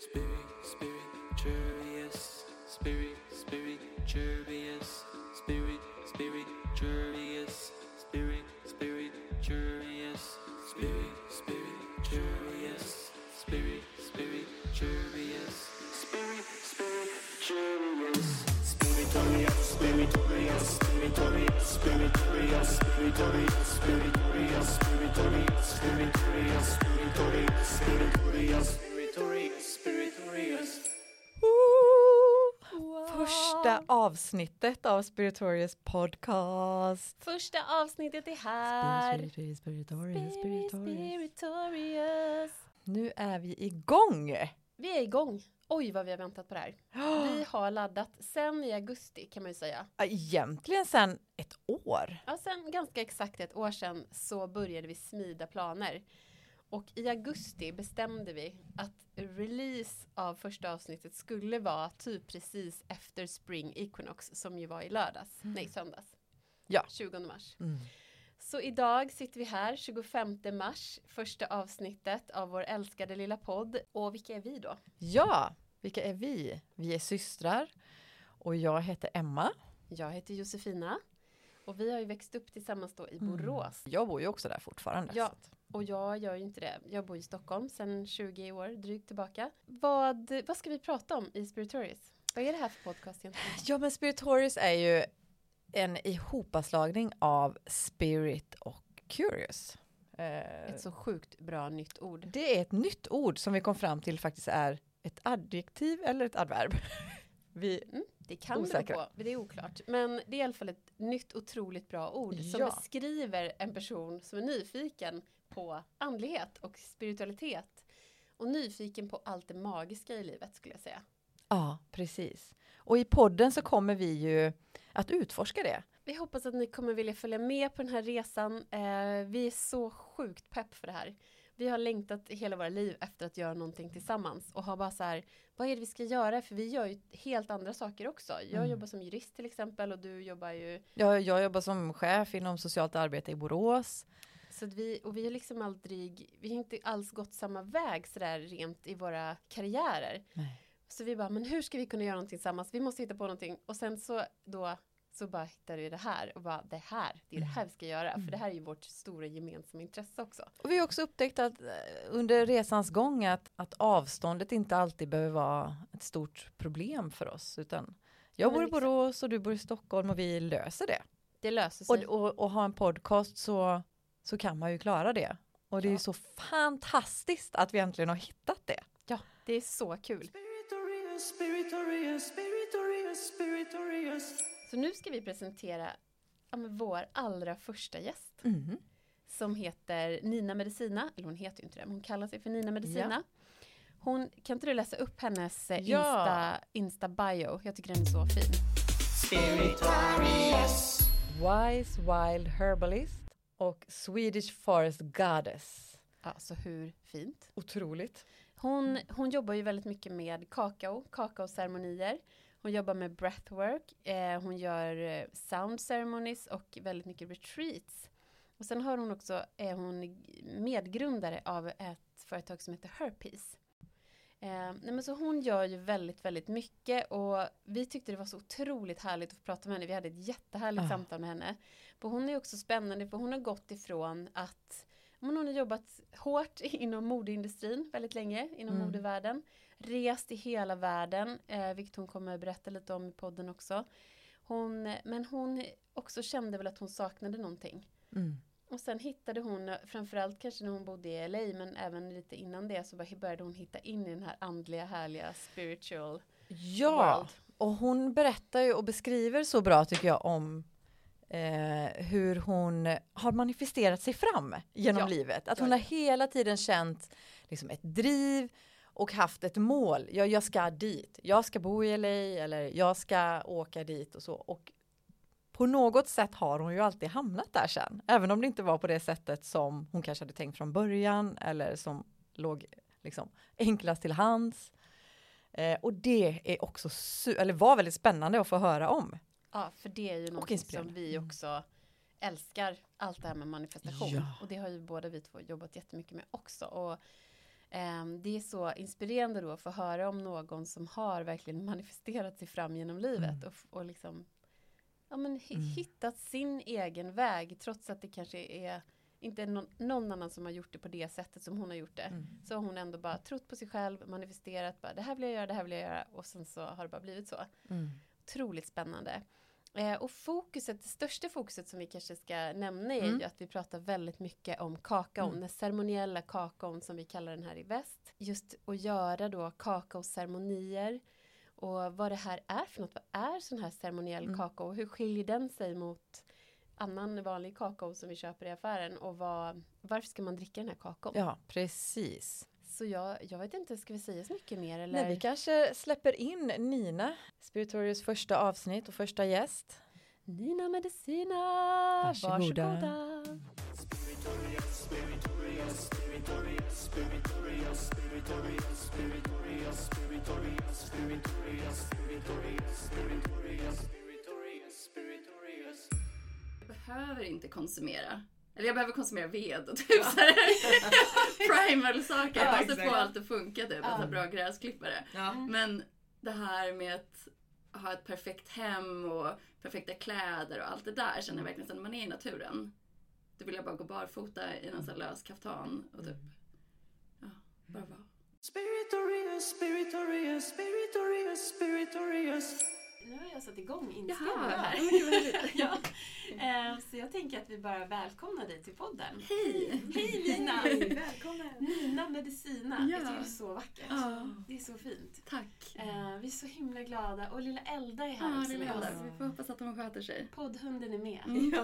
Spirit, curious. Spirit, curious. Spirit, curious. Spirit, curious. Spirit, curious. Spirit, curious. Spirit, curious. Spiritorious, spiritorious, spiritorious, spiritorious, spiritorious, spiritorious, spiritorious, spiritorious, spiritorious, spiritorious, spiritorious. Första avsnittet av Spiritorious podcast. Första avsnittet är här. Spiritorious. Nu är vi igång. Vi är igång. Oj, vad vi har väntat på det här. Vi har laddat sen i augusti, kan man ju säga. Egentligen sedan ett år. Ja, sen ganska exakt ett år sedan så började vi smida planer. Och i augusti bestämde vi att release av första avsnittet skulle vara typ precis efter Spring Equinox, som ju var i söndags. Ja. 20 mars. Så idag sitter vi här 25 mars, första avsnittet av vår älskade lilla podd. Och vilka är vi då? Ja, vilka är vi? Vi är systrar och jag heter Emma. Jag heter Josefina och vi har ju växt upp tillsammans då i Borås. Jag bor ju också där fortfarande. Ja, och jag gör ju inte det. Jag bor i Stockholm sedan 20 år drygt tillbaka. Vad ska vi prata om i Spiritorious? Vad är det här för podcast egentligen? Ja, men Spiritorious är ju en ihopaslagning av spirit och curious. Ett så sjukt bra nytt ord. Det är ett nytt ord som vi kom fram till faktiskt är ett adjektiv eller ett adverb. Det kan osäkra. bero på, det är oklart. Men det är i alla fall ett nytt otroligt bra ord som beskriver en person som är nyfiken på andlighet och spiritualitet. Och nyfiken på allt det magiska i livet, skulle jag säga. Ja, precis. Och i podden så kommer vi ju att utforska det. Vi hoppas att ni kommer vilja följa med på den här resan. Vi är så sjukt pepp för det här. Vi har längtat hela våra liv efter att göra någonting tillsammans. Och har bara så här, vad är det vi ska göra? För vi gör ju helt andra saker också. Jag jobbar som jurist till exempel och du jobbar ju... Jag jobbar som chef inom socialt arbete i Borås. Så att vi har liksom vi har inte alls gått samma väg så där rent i våra karriärer. Nej. Så vi bara, men hur ska vi kunna göra någonting tillsammans? Vi måste hitta på någonting. Och sen så bara hittar vi det här. Och bara, det är det här vi ska göra. För det här är ju vårt stora gemensamma intresse också. Och vi har också upptäckt att under resans gång att avståndet inte alltid behöver vara ett stort problem för oss. Utan jag bor i Borås och du bor i Stockholm och vi löser det. Det löser sig. Och ha en podcast så kan man ju klara det. Och det är ju så fantastiskt att vi äntligen har hittat det. Ja, det är så kul. Så nu ska vi presentera vår allra första gäst. Som heter Nina Medicina. Eller hon heter ju inte det, men hon kallar sig för Nina Medicina. Ja. Kan inte du läsa upp hennes Insta-bio? Jag tycker den är så fin. Spiritorious. Wise Wild Herbalist och Swedish Forest Goddess. Alltså hur fint. Otroligt. Hon jobbar ju väldigt mycket med kakaoceremonier. Hon jobbar med breathwork. Hon gör sound ceremonies och väldigt mycket retreats. Och sen är hon medgrundare av ett företag som heter Herpes. Så hon gör ju väldigt, väldigt mycket och vi tyckte det var så otroligt härligt att få prata med henne. Vi hade ett jättehärligt samtal med henne. Och hon är också spännande för hon har gått ifrån att hon har jobbat hårt inom modeindustrin väldigt länge, inom modevärlden. Rest i hela världen, vilket hon kommer att berätta lite om i podden också. Men hon också kände väl att hon saknade någonting. Och sen hittade hon, framförallt kanske när hon bodde i LA, men även lite innan det så började hon hitta in i den här andliga, härliga, spiritual world. Och hon berättar ju och beskriver så bra tycker jag om hur hon har manifesterat sig fram genom livet. Att hon har hela tiden känt liksom ett driv och haft ett mål. Jag ska dit. Jag ska bo i LA eller jag ska åka dit och så. Och på något sätt har hon ju alltid hamnat där sen. Även om det inte var på det sättet som hon kanske hade tänkt från början eller som låg liksom enklast till hands. Och det är också var väldigt spännande att få höra om. Ja, för det är ju något som vi också älskar. Allt det här med manifestation. Ja. Och det har ju båda vi två jobbat jättemycket med också. Och Det är så inspirerande då att få höra om någon som har verkligen manifesterat sig fram genom livet och liksom hittat sin egen väg, trots att det kanske är inte någon annan som har gjort det på det sättet som hon har gjort det. Så har hon ändå bara trott på sig själv, manifesterat, bara, det här vill jag göra och sen så har det bara blivit så. Otroligt spännande. Och det största fokuset som vi kanske ska nämna är ju att vi pratar väldigt mycket om kakaon, den ceremoniella kakaon som vi kallar den här i väst. Just att göra då kakaoceremonier och vad det här är för något. Vad är sån här ceremoniell kakao? Hur skiljer den sig mot annan vanlig kakao som vi köper i affären? Och varför ska man dricka den här kakaon? Ja, precis. Så jag vet inte, ska vi säga så mycket mer? Eller? Nej, vi kanske släpper in Nina, Spiritorius första avsnitt och första gäst. Nina Medicina, Varsågoda. Jag behöver inte konsumera. Eller jag behöver konsumera ved och typ så här primal saker. Jag måste få allt att funka typ. En bra gräsklippare. Men det här med att ha ett perfekt hem och perfekta kläder och allt det där känner jag verkligen så när man är i naturen. Då vill jag bara gå barfota i någon sån lös kaftan och typ bara vara. Spiritorius, Spiritorius, Spiritorius, Spiritorius. Nu har jag satt igång inspelningen här. Så jag tänker att vi bara välkomnar dig till podden. Hej! Hej Nina! Välkommen! Nina Medicina. Jag tycker det är så vackert. Det är så fint. Tack! Vi är så himla glada. Och lilla Elda är här också med oss. Vi får hoppas att hon sköter sig. Poddhunden är med.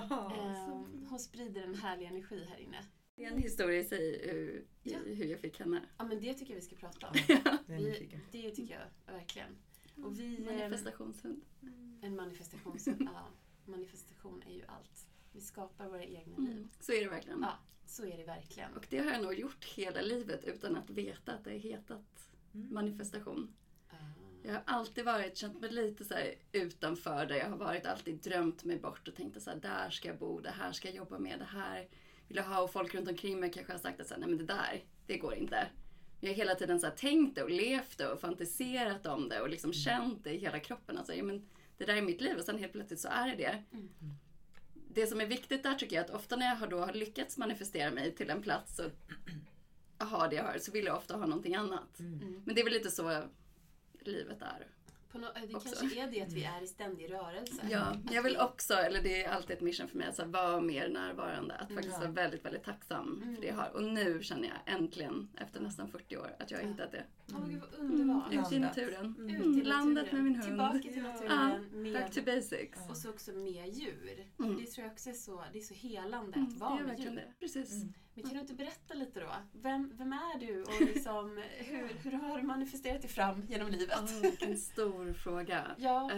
Hon sprider en härlig energi här inne. Det är en historia i sig hur jag fick henne. Ja, men det tycker jag vi ska prata om. Det tycker jag verkligen. Och Manifestationshund. En manifestationshund, manifestation är ju allt. Vi skapar våra egna liv. Så är det verkligen. Ja, så är det verkligen. Och det har jag nog gjort hela livet utan att veta att det är hetat manifestation. Jag har alltid känt mig lite så här utanför där jag har alltid drömt mig bort och tänkt så här, där ska jag bo, det här ska jag jobba med, det här vill jag ha, och folk runt omkring mig kanske har sagt att så här, nej men det går inte. Jag har hela tiden så här tänkt det och levt det och fantiserat om det och liksom känt det i hela kroppen. Alltså, men det där är mitt liv och sen helt plötsligt så är det. Det som är viktigt där tycker jag att ofta när jag har lyckats manifestera mig till en plats och ha det jag har, så vill jag ofta ha någonting annat. Men det är väl lite så livet är. Det kanske är det att vi är i ständig rörelse. Ja, jag vill också, eller det är alltid ett mission för mig, att vara mer närvarande. Att faktiskt vara väldigt, väldigt tacksam för det jag har. Och nu känner jag äntligen, efter nästan 40 år, att jag har hittat det. Gud vad underbart. Ute i naturen. Ut i landet med min hund. Tillbaka till naturen. Back to basics. Och så också med djur. För det tror jag också är så helande att vara med djur. Det. Precis. Men kan du inte berätta lite då? Vem är du och liksom, hur har du manifesterat dig fram genom livet? Vilken stor fråga. Ja.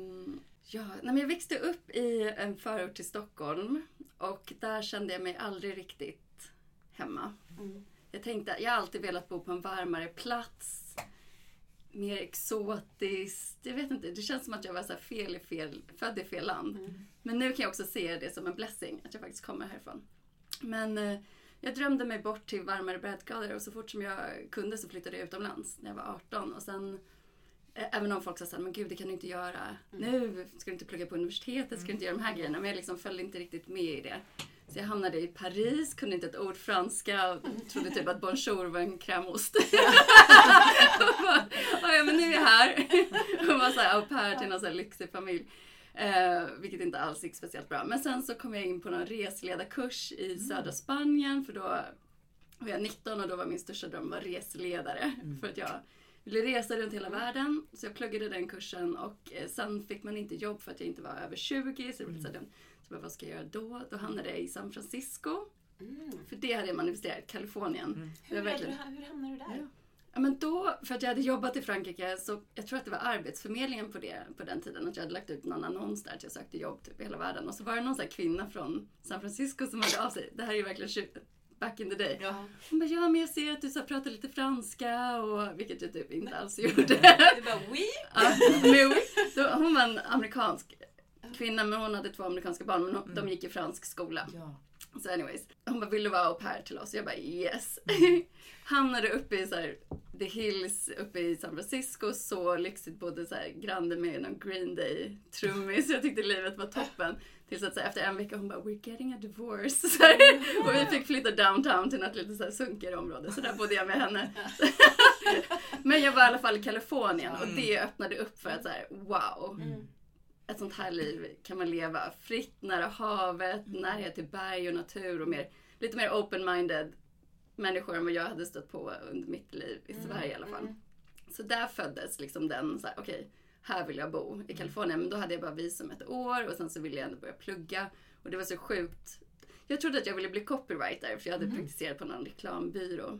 Jag växte upp i en förort till Stockholm och där kände jag mig aldrig riktigt hemma. Jag har alltid velat bo på en varmare plats, mer exotiskt. Jag vet inte, det känns som att jag var så här född i fel land. Men nu kan jag också se det som en blessing att jag faktiskt kommer härifrån. Men jag drömde mig bort till varmare breddgrader och så fort som jag kunde så flyttade jag utomlands när jag var 18. Och sen, även om folk sa så här, men gud det kan du inte göra. Nu ska du inte plugga på universitetet, ska du inte göra de här grejerna. Men jag liksom följde inte riktigt med i det. Så jag hamnade i Paris, kunde inte ett ord franska och trodde typ att bonjour var en krämost. Men nu är jag här. Och var så här au pair till någon så här lyxig familj. Vilket inte alls gick speciellt bra. Men sen så kom jag in på någon resledarkurs i södra Spanien. För då var jag 19 och då var min största dröm att vara resledare. För att jag ville resa runt hela världen. Så jag pluggade den kursen och sen fick man inte jobb för att jag inte var över 20. Så det blev så vad ska jag göra då? Då hamnade jag i San Francisco. För det hade jag manifesterat, Kalifornien. Hur hamnade du där? Ja, men då, för att jag hade jobbat i Frankrike, så jag tror att det var Arbetsförmedlingen på den tiden, att jag hade lagt ut någon annons där att jag sökte jobb typ i hela världen. Och så var det någon sån här kvinna från San Francisco som hade av sig. Det här är ju verkligen back in the day. Ja. Hon bara, men jag ser att du så pratar lite franska, och vilket jag typ inte alls gjorde. Det var oui? Hon var en amerikansk kvinna, men hon hade 2 amerikanska barn, men de gick i fransk skola. Ja. Så anyways, hon bara, vill du vara au pair till oss? Jag bara, yes. Hamnade uppe i så här, The Hills uppe i San Francisco, så lyxigt, bodde så här granne med någon Green Day trummis. Jag tyckte livet var toppen. Tills att så här, efter en vecka hon bara, we're getting a divorce. Så här, och vi fick flytta downtown till något lite så här sunkigare område. Så där bodde jag med henne. Men jag var i alla fall i Kalifornien och det öppnade upp för att så här, wow. Ett sånt här liv kan man leva fritt, nära havet, närhet till berg och natur och lite mer open-minded människor än vad jag hade stött på under mitt liv i Sverige i alla fall. Så där föddes liksom den så här, okej, här vill jag bo i Kalifornien. Men då hade jag bara visum ett år och sen så ville jag ändå börja plugga. Och det var så sjukt. Jag trodde att jag ville bli copywriter för jag hade praktiserat på någon reklambyrå.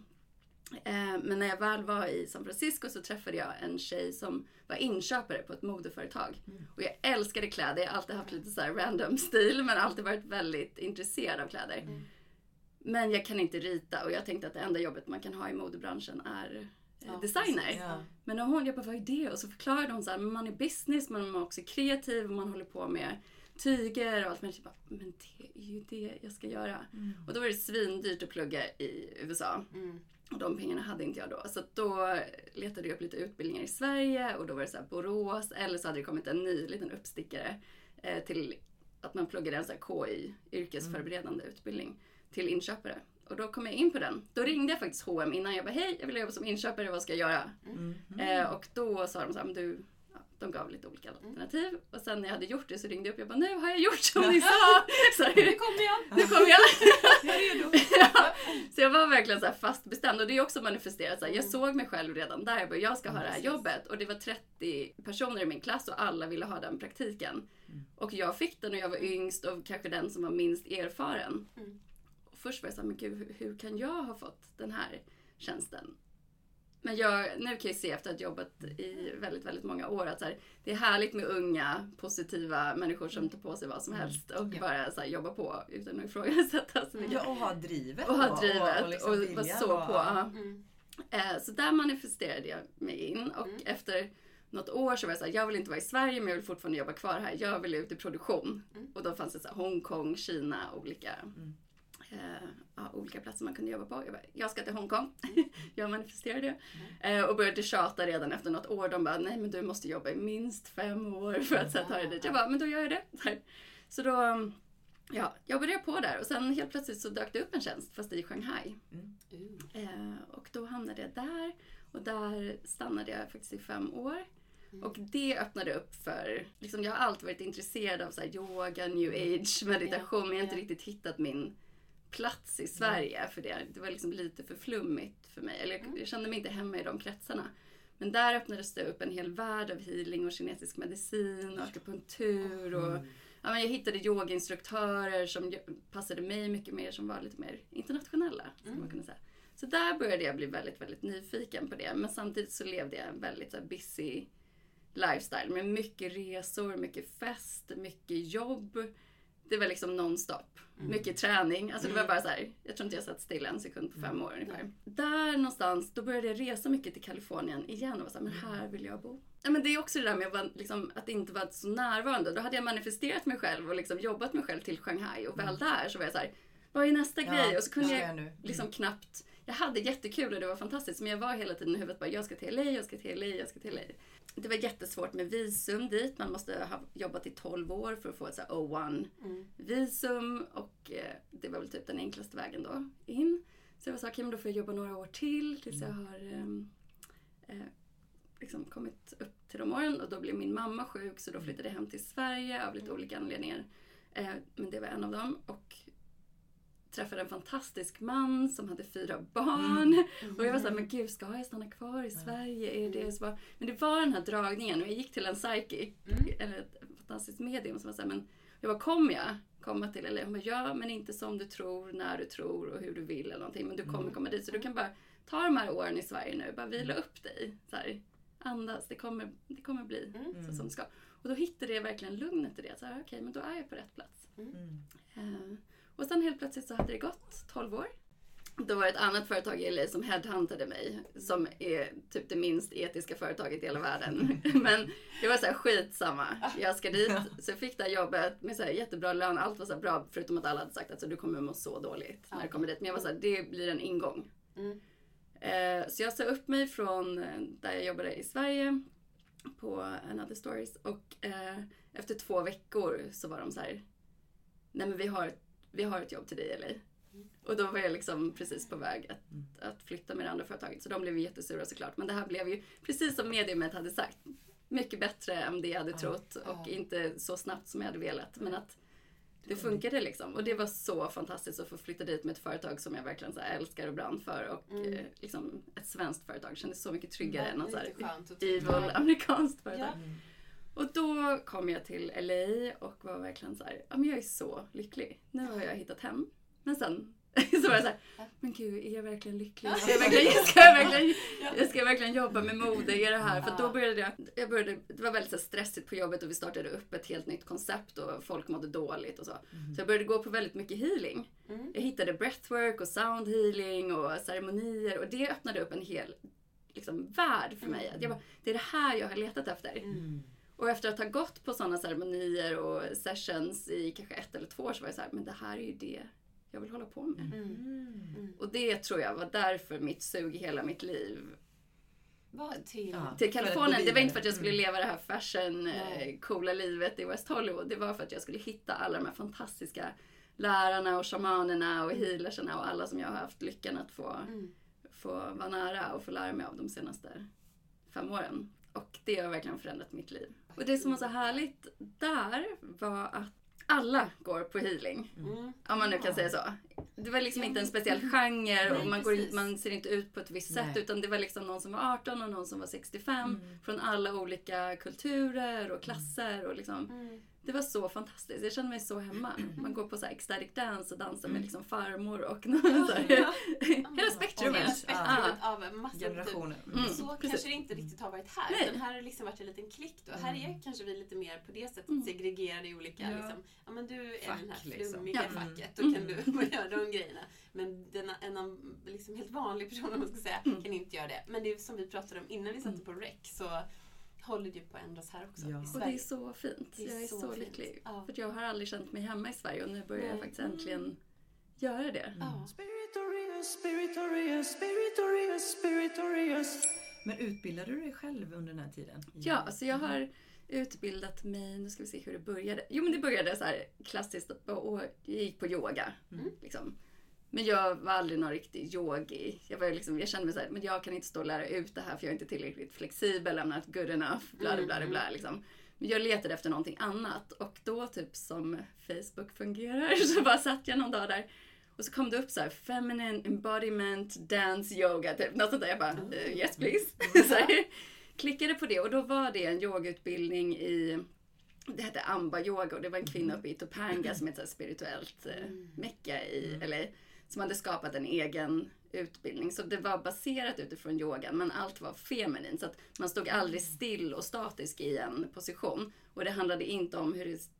Men när jag väl var i San Francisco så träffade jag en tjej som var inköpare på ett modeföretag. Och jag älskade kläder. Jag har alltid haft lite så här random stil men alltid varit väldigt intresserad av kläder. Men jag kan inte rita och jag tänkte att det enda jobbet man kan ha i modebranschen är designer. Ja. Men när jag bara, vad är det? Och så förklarade hon så här, man är business, man är också kreativ och man håller på med tyger och allt. Men jag bara, men det är ju det jag ska göra. Och då var det svindyrt att plugga i USA. Och de pengarna hade inte jag då. Så då letade jag upp lite utbildningar i Sverige. Och då var det så här Borås. Eller så hade det kommit en ny liten uppstickare till att man pluggade en så här KI, yrkesförberedande utbildning, till inköpare. Och då kom jag in på den. Då ringde jag faktiskt H&M innan. Jag bara, hej, jag vill jobba som inköpare, vad ska jag göra? Och då sa de så här, men de gav lite olika alternativ. Och sen när jag hade gjort det så ringde jag upp. Jag bara, nu har jag gjort som ni sa. Så nu kommer jag. Jag är redo. Så jag var verkligen så här fast bestämd. Och det är också manifesterat. Så här, jag såg mig själv redan där. Jag bara, jag ska ha det här jobbet. Och det var 30 personer i min klass och alla ville ha den praktiken. Och jag fick den och jag var yngst och kanske den som var minst erfaren. Och först var jag så här, men gud, hur kan jag ha fått den här tjänsten? Men nu kan jag se efter att ha jobbat i väldigt, väldigt många år att så här, det är härligt med unga, positiva människor som tar på sig vad som helst och bara så här, jobba på utan att ifrågasätta. Ja, och ha drivet. Och ha drivet och, liksom vara så på. Så där manifesterade jag mig in och efter något år så var jag så här, jag vill inte vara i Sverige men jag vill fortfarande jobba kvar här. Jag vill ut i produktion. Och då fanns det så här, Hongkong, Kina, olika platser man kunde jobba på. Jag ska till Hongkong. Jag manifesterade det. Och började tjata redan efter något år. De bara, nej men du måste jobba i minst 5 år för att ta dig dit. Jag bara, men då gör jag det. Så då jobbade jag på där. Och sen helt plötsligt så dök det upp en tjänst fast i Shanghai. Och då hamnade jag där. Och där stannade jag faktiskt i 5 år. Och det öppnade upp för, liksom, jag har alltid varit intresserad av så här, yoga, new age, meditation. Men jag har inte riktigt hittat min plats i Sverige för det var liksom lite för flummigt för mig. Eller jag kände mig inte hemma i de kretsarna. Men där öppnades det upp en hel värld av healing och kinesisk medicin och akupunktur och jag hittade yogainstruktörer som passade mig mycket mer, som var lite mer internationella, som man kunde säga. Så där började jag bli väldigt, väldigt nyfiken på det. Men samtidigt så levde jag en väldigt så här, busy lifestyle med mycket resor, mycket fest, mycket jobb. Det var liksom non-stop. Mycket träning. Alltså det var bara så här, jag tror inte jag satt still en sekund på 5 år ungefär. Där någonstans, då började jag resa mycket till Kalifornien igen och var så här, men här vill jag bo. Ja, men det är också det där med att inte vara så närvarande. Då hade jag manifesterat mig själv och liksom jobbat mig själv till Shanghai. Och väl där så var jag så här, vad är nästa grej? Och så kunde jag liksom knappt, jag hade jättekul och det var fantastiskt. Men jag var hela tiden i huvudet bara, jag ska till LA, jag ska till LA, jag ska till LA. Det var jättesvårt med visum dit. Man måste ha jobbat i 12 år för att få ett så här O1-visum. Och det var väl typ den enklaste vägen då in. Så jag var så okej, men då får jag jobba några år tills jag har liksom kommit upp till de åren. Och då blev min mamma sjuk så då flyttade jag hem till Sverige av lite olika anledningar. Men det var en av dem. Och träffade en fantastisk man som hade 4 barn. Och jag var så här, men gud, ska jag stanna kvar i Sverige? Är det så? Men det var den här dragningen. Och jag gick till en psychic, eller ett fantastiskt medium som var så här, men jag bara, kommer jag komma till? Eller hon bara, ja, men inte som du tror, när du tror och hur du vill eller någonting. Men du kommer komma dit. Så du kan bara ta de här åren i Sverige nu. Bara vila upp dig. Så här, andas, det kommer bli så som det ska. Och då hittade jag verkligen lugnet i det. Så här, okej, men då är jag på rätt plats. Och sen helt plötsligt så hade det gått 12 år. Då var det ett annat företag i LA som headhuntade mig. Som är typ det minst etiska företaget i hela världen. Men det var så här skitsamma. Jag ska dit. Så jag fick det här jobbet med så här jättebra lön. Allt var så här bra. Förutom att alla hade sagt att du kommer må så dåligt när du kommer dit. Men jag var så här, det blir en ingång. Så jag sa upp mig från där jag jobbade i Sverige. På Another Stories. Och efter 2 veckor så var de så här. Nej men vi har ett jobb till dig eller? Och då var jag liksom precis på väg att flytta med det andra företaget. Så de blev jättesura såklart. Men det här blev ju precis som mediumet hade sagt. Mycket bättre än det jag hade trott. Och inte så snabbt som jag hade velat. Men att det funkade liksom. Och det var så fantastiskt att få flytta dit med ett företag som jag verkligen så här älskar och brann för. Och liksom ett svenskt företag kändes så mycket tryggare än något så här evil amerikanskt företag. Ja. Och då kom jag till LA och var verkligen så här, ja men jag är så lycklig. Nu har jag hittat hem. Men sen så var jag så här, men gud, är jag verkligen lycklig? Ska jag verkligen jobba med mode i det här? För då började det var väldigt så stressigt på jobbet och vi startade upp ett helt nytt koncept och folk mådde dåligt och så. Så jag började gå på väldigt mycket healing. Jag hittade breathwork och sound healing och ceremonier och det öppnade upp en hel liksom, värld för mig. Att jag bara, det är det här jag har letat efter. Och efter att ha gått på sådana ceremonier och sessions i kanske 1 eller 2 år så var jag så här, men det här är ju det jag vill hålla på med. Och det tror jag var därför mitt sug i hela mitt liv var till Kalifornien. Det var inte för att jag skulle leva det här fashion coola livet i West Hollywood. Det var för att jag skulle hitta alla de här fantastiska lärarna och shamanerna och healerserna och alla som jag har haft lyckan att få vara nära och få lära mig av de senaste 5 åren. Och det har verkligen förändrat mitt liv. Och det som var så härligt där var att alla går på healing. Om man nu kan säga så. Det var liksom inte en speciell genre och man ser inte ut på ett visst sätt. Utan det var liksom någon som var 18 och någon som var 65. Från alla olika kulturer och klasser. Och liksom, det var så fantastiskt. Jag kände mig så hemma. Man går på så här ecstatic dance och dansar med liksom farmor och hela spektrumet. Av massor generationer. Så kanske det inte riktigt har varit här. Utan här har det liksom varit en liten klick då. Här är kanske vi lite mer på det sättet segregerade i olika liksom, ja men du är fack, den här flummiga facket. Då kan du göra de grejerna. Men en liksom helt vanlig person om man ska säga kan inte göra det. Men det är som vi pratade om innan vi satte på rec så håller du på att ändras här också i Sverige. Och det är så fint. Jag är så lycklig. Ja. För jag har aldrig känt mig hemma i Sverige och nu börjar jag faktiskt äntligen göra det. Men utbildade du dig själv under den här tiden? Ja, alltså jag har utbildat mig, nu ska vi se hur det började. Jo men det började så här klassiskt och jag gick på yoga. Liksom. Men jag var aldrig någon riktig yogi. Jag kände mig så här, men jag kan inte stå och lära ut det här för jag är inte tillräckligt flexibel, I'm not good enough, bla liksom. Men jag letade efter någonting annat och då typ som Facebook fungerar så bara satt jag någon dag där och så kom det upp så här feminine embodiment dance yoga typ något sånt där. Jag bara yes please. Så här, klickade på det och då var det en yogautbildning det hette Amba yoga och det var en kvinna uppe i Topanga som är ett så här spirituellt mecka i LA som hade skapat en egen utbildning. Så det var baserat utifrån yogan men allt var feminin så att man stod aldrig still och statisk i en position. Och det handlar inte om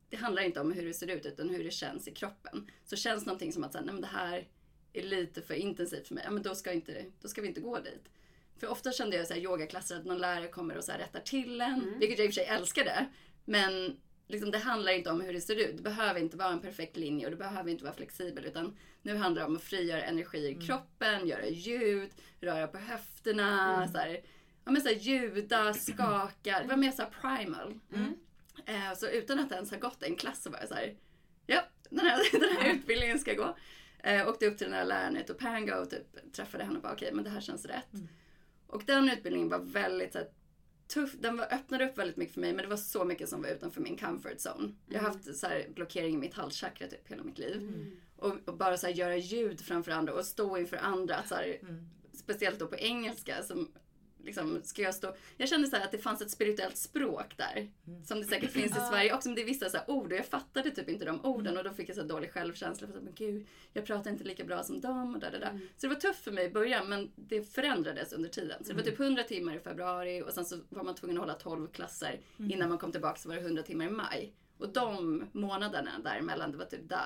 hur det ser ut utan hur det känns i kroppen. Så känns någonting som att nej, men det här är lite för intensivt för mig. Ja, men då ska vi inte gå dit. För ofta kände jag så här yogaklasser att någon lärare kommer och så här rättar till en. Vilket jag i och för sig älskade. Men liksom, det handlar inte om hur det ser ut. Det behöver inte vara en perfekt linje och det behöver inte vara flexibel. Utan nu handlar det om att frigöra energi i kroppen, göra ljud, röra på höfterna, så här, ljuda, skaka. Det var mer så här primal. Så utan att ens ha gått en klass så var jag så här, ja, den här utbildningen ska gå. Åkte upp till den här läraren i Topanga och typ träffade henne och bara okej, men det här känns rätt. Och den utbildningen var väldigt så här, tuff. Den öppnade upp väldigt mycket för mig men det var så mycket som var utanför min comfort zone. Jag har haft så här blockering i mitt halschakra typ hela mitt liv. Och bara så här, göra ljud framför andra och stå inför andra så här, speciellt då på engelska som liksom, ska jag stå. Jag kände så här att det fanns ett spirituellt språk där som det säkert finns i Sverige också, men det är vissa så här ord och jag fattade typ inte de orden och då fick jag så här dålig självkänsla för att men gud, jag pratar inte lika bra som dem och där. Så det var tufft för mig i början men det förändrades under tiden. Så det var typ 100 timmar i februari och sen så var man tvungen att hålla 12 klasser innan man kom tillbaka så var det 100 timmar i maj. Och de månaderna däremellan, det var typ där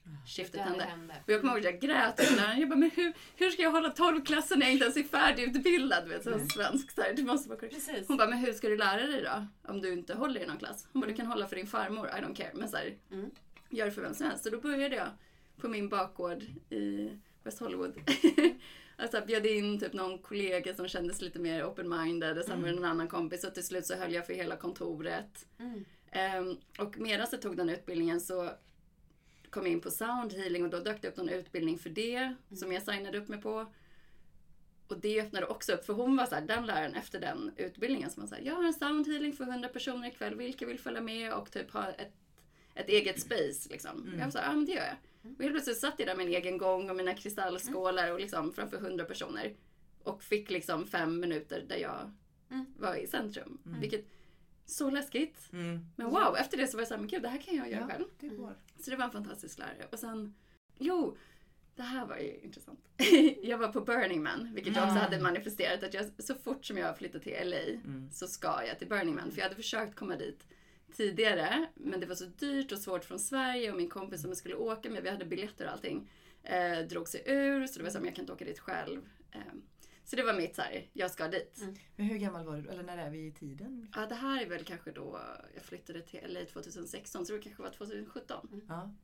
skiftet hände. Och jag kommer ihåg att jag grät och jag bara, men hur ska jag hålla 12-klassen när jag inte ens är färdigutbildad? Vet, så svensk så här, du måste vara Hon bara, men hur ska du lära dig då? Om du inte håller i någon klass. Hon bara, du kan hålla för din farmor, I don't care. Men så här, gör det för vem som helst. Så då började jag på min bakgård i West Hollywood. Alltså bjöd in typ någon kollega som kändes lite mer open-minded och sen med en annan kompis och till slut så höll jag för hela kontoret. Och medan jag tog den utbildningen så kom jag in på sound healing och då dök det upp någon utbildning för det som jag signade upp mig på. Och det öppnade också upp, för hon var så här, den läraren efter den utbildningen som var så här, jag har en sound healing för 100 personer ikväll, vilka vill följa med och typ ha ett eget space liksom. Jag var så här, ja men det gör jag. Och helt plötsligt satt jag där med en egen gång och mina kristallskålar och liksom framför 100 personer. Och fick liksom 5 minuter där jag var i centrum. Vilket, så läskigt. Men wow, efter det så var jag såhär, men gud det här kan jag göra själv. Det går. Så det var en fantastisk lärare. Och sen, det här var ju intressant. Jag var på Burning Man, vilket jag också hade manifesterat. Att jag, så fort som jag flyttade till LA så ska jag till Burning Man. För jag hade försökt komma dit tidigare, men det var så dyrt och svårt från Sverige och min kompis som jag skulle åka med, vi hade biljetter och allting, drog sig ur, så det var som jag kan inte åka dit själv. Så det var mitt så här, jag ska dit. Men hur gammal var du? Eller när är vi i tiden? Ja, det här är väl kanske då jag flyttade till LA 2016, så det kanske var 2017.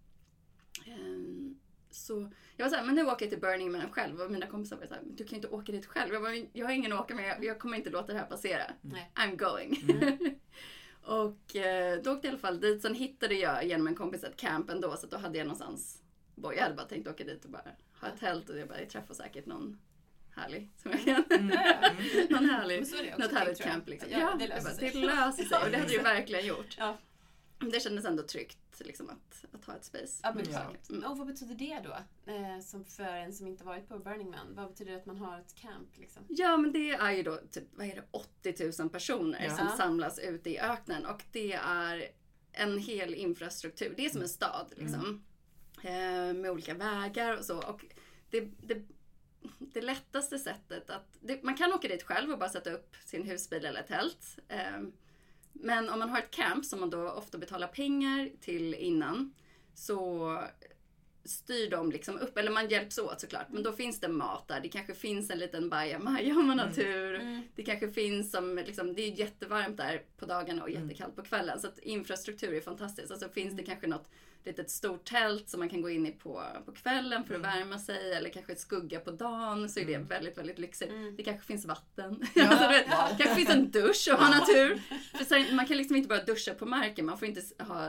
Så jag var så här, men nu åker jag till Burning Man själv och mina kompisar var så här, men du kan ju inte åka dit själv. Jag har ingen att åka med, jag kommer inte låta det här passera. I'm going. Och då åkte jag i alla fall dit. Sen hittade jag genom en kompis ett camp ändå. Så då hade jag någonstans. Jag hade bara tänkt åka dit och bara ha ett tält. Och jag träffar säkert någon härlig som jag kan. Någon härlig. Något härligt camp liksom. Ja, det löser sig. Och det hade det verkligen gjort. Ja. Det kändes ändå tryggt liksom, att ha ett space. Ja, men och vad betyder det då? Som för en som inte varit på Burning Man. Vad betyder det att man har ett camp? Liksom? Ja, men det är ju då typ, 80 000 personer som samlas ute i öknen. Och det är en hel infrastruktur. Det är som en stad liksom. Med olika vägar och så. Och det lättaste sättet att... man kan åka dit själv och bara sätta upp sin husbil eller tält. Men om man har ett camp som man då ofta betalar pengar till innan, så styr de liksom upp, eller man hjälps åt såklart, men då finns det mat där, det kanske finns en liten bajamaja om man har tur, det kanske finns som liksom, det är jättevarmt där på dagarna och jättekallt på kvällen, så att infrastruktur är fantastiskt, alltså finns det kanske något litet stort tält som man kan gå in i på kvällen för att värma sig, eller kanske ett skugga på dagen, så är det väldigt, väldigt lyxigt. Det kanske finns vatten. Alltså, det kanske finns en dusch om man har tur. För sen, man kan liksom inte bara duscha på marken, man får inte ha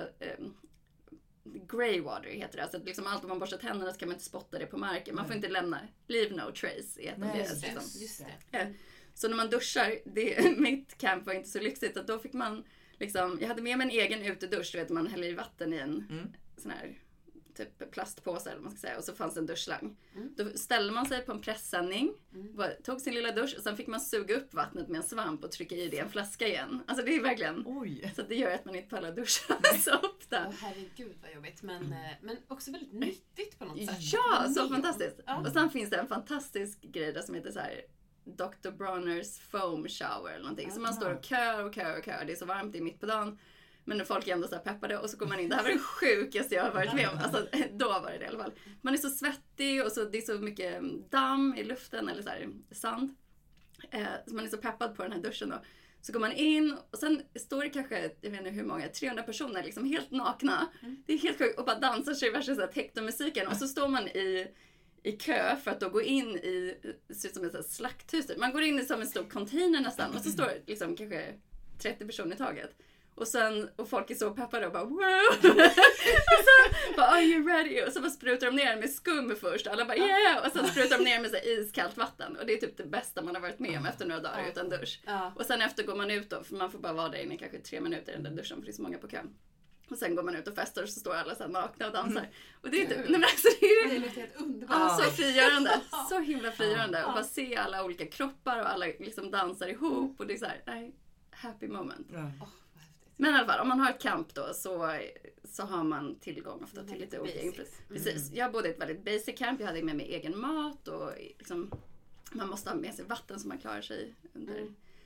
grey water heter det. Alltså liksom allt om man borstar tänderna så kan man inte spotta det på marken. Man får inte leave no trace. Just det. Så när man duschar, mitt camp var inte så lyxigt, att då fick man liksom, jag hade med mig en egen utedusch, du vet, man häller i vatten i en sån här typ plastpåse eller vad man ska säga, och så fanns det en duschslang. Då ställde man sig på en presssändning, tog sin lilla dusch och sen fick man suga upp vattnet med en svamp och trycka i det i en flaska igen. Alltså det är verkligen, så det gör att man inte pallar duscha så ofta. Herregud vad jobbigt, men också väldigt nyttigt på något sätt. Ja, så fantastiskt. Och sen finns det en fantastisk grej där som heter så här Dr. Bronners foam shower eller någonting. Så man står och kör. Det är så varmt, det är mitt på dagen. Men folk är ändå så här peppade och så går man in. Det här var det sjukaste jag har varit med om. Alltså, då var det i alla fall. Man är så svettig och så, det är så mycket damm i luften eller så här, sand. Så man är så peppad på den här duschen då. Så går man in och sen står det kanske, jag vet inte hur många, 300 personer liksom helt nakna. Det är helt sjukt och bara dansar sig värsta så här technomusiken. Och så står man i kö för att då gå in i, ser ut som ett slakthus. Man går in i som en stor container nästan och så står det liksom kanske 30 personer i taget. Och folk är så peppade och bara wow! Och så bara, are you ready? Och så bara sprutar de ner med skum först. Alla bara yeah! Och sen sprutar de ner med så iskallt vatten. Och det är typ det bästa man har varit med om efter några dagar utan dusch. Och sen efter går man ut då, för man får bara vara där inne kanske 3 minuter i den där duschen för det är så många på kön. Och sen går man ut och festar och så står alla så här nakna och dansar. Och det är typ, nej men alltså det låter helt underbart. Så frigörande. Så himla frigörande. Och bara se alla olika kroppar och alla liksom dansar ihop. Och det är så här, happy moment. Men i alla fall, om man har ett camp då så har man tillgång ofta till lite olika. Precis. Jag bodde i ett väldigt basic camp. Jag hade med mig egen mat och liksom, man måste ha med sig vatten så man klarar sig under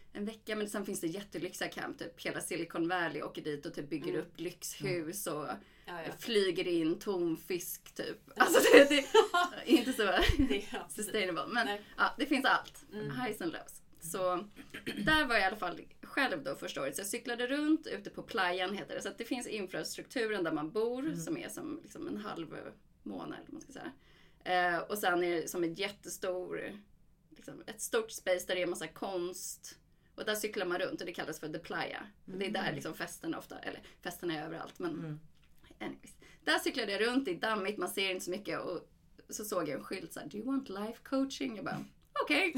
en vecka. Men sen finns det jättelyxiga camp. Typ hela Silicon Valley åker dit och typ bygger upp lyxhus och flyger in tonfisk typ. Alltså det är inte så sustainable. Men det finns allt. Highs and lows. Så där var jag i alla fall själv då första året. Så jag cyklade runt ute på playan heter det. Så att det finns infrastrukturen där man bor som är som liksom en halv månad eller vad man ska säga. Och sen är det som ett liksom ett stort space där det är en massa konst. Och där cyklar man runt och det kallas för The Playa. Och det är där liksom festerna ofta, eller festerna är överallt. Men anyways. Där cyklade jag runt, det är dammigt, man ser inte så mycket. Och så såg jag en skylt så här, do you want life coaching? Jag bara, okej.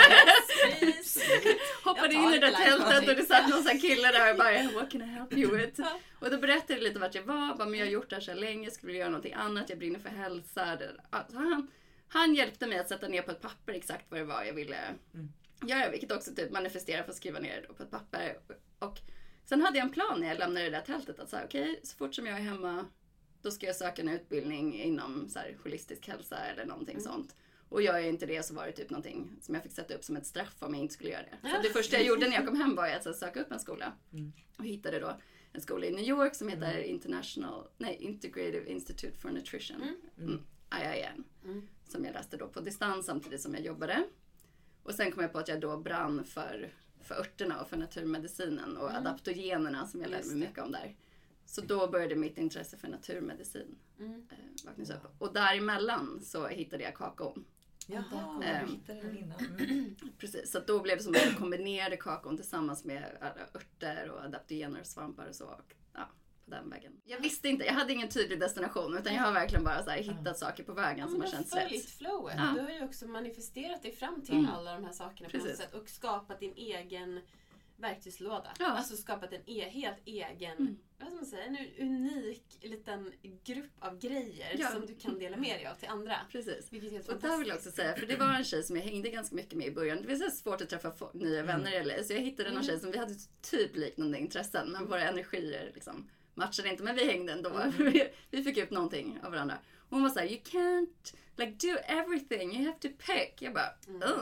Hoppade in i det tältet och det satt någon sån kille där och bara, what can I help you with? Och då berättade jag lite vart jag var, bara, men jag har gjort det här så länge, skulle vilja göra någonting annat, jag brinner för hälsa. Alltså, han hjälpte mig att sätta ner på ett papper exakt vad det var jag ville göra, vilket också typ manifestera för att skriva ner det på ett papper. Och sen hade jag en plan när jag lämnade det där tältet att säga, okej, så fort som jag är hemma då ska jag söka en utbildning inom så här, holistisk hälsa eller någonting sånt. Och gör jag inte det så var det typ någonting som jag fick sätta upp som ett straff om jag inte skulle göra det. Så det första jag gjorde när jag kom hem var att söka upp en skola. Och hittade då en skola i New York som heter Integrative Institute for Nutrition. IIN. Som jag läste då på distans samtidigt som jag jobbade. Och sen kom jag på att jag då brann för örterna och för naturmedicinen och adaptogenerna som jag lärde mig mycket om där. Så då började mitt intresse för naturmedicin vaknas upp. Och däremellan så hittade jag kakaon. Jaha, jag hittade den innan. Precis, så då blev det som att jag kombinerade kakaon tillsammans med alla örter och adaptogener och svampar och så. Och, på den vägen. Jag visste inte, jag hade ingen tydlig destination utan jag har verkligen bara så här hittat saker på vägen som har känts rätt. Följt flowet. Du har ju också manifesterat dig fram till alla de här sakerna på något sätt och skapat din egen verktygslåda. Alltså skapat en helt egen, vad ska man säga, en unik liten grupp av grejer som du kan dela med dig av till andra. Precis. Och där vill jag också säga, för det var en tjej som jag hängde ganska mycket med i början. Det var så svårt att träffa nya vänner i LA, så jag hittade någon tjej som vi hade typ liknande intressen, men våra energier liksom matchade inte, men vi hängde ändå. Vi fick ut någonting av varandra. Hon var så här, you can't like do everything, you have to pick. Jag bara,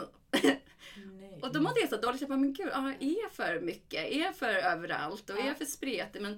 och då mådde jag så dåligt. Jag bara, men gud, är jag för mycket? Är jag för överallt? Och är jag för spretig? Men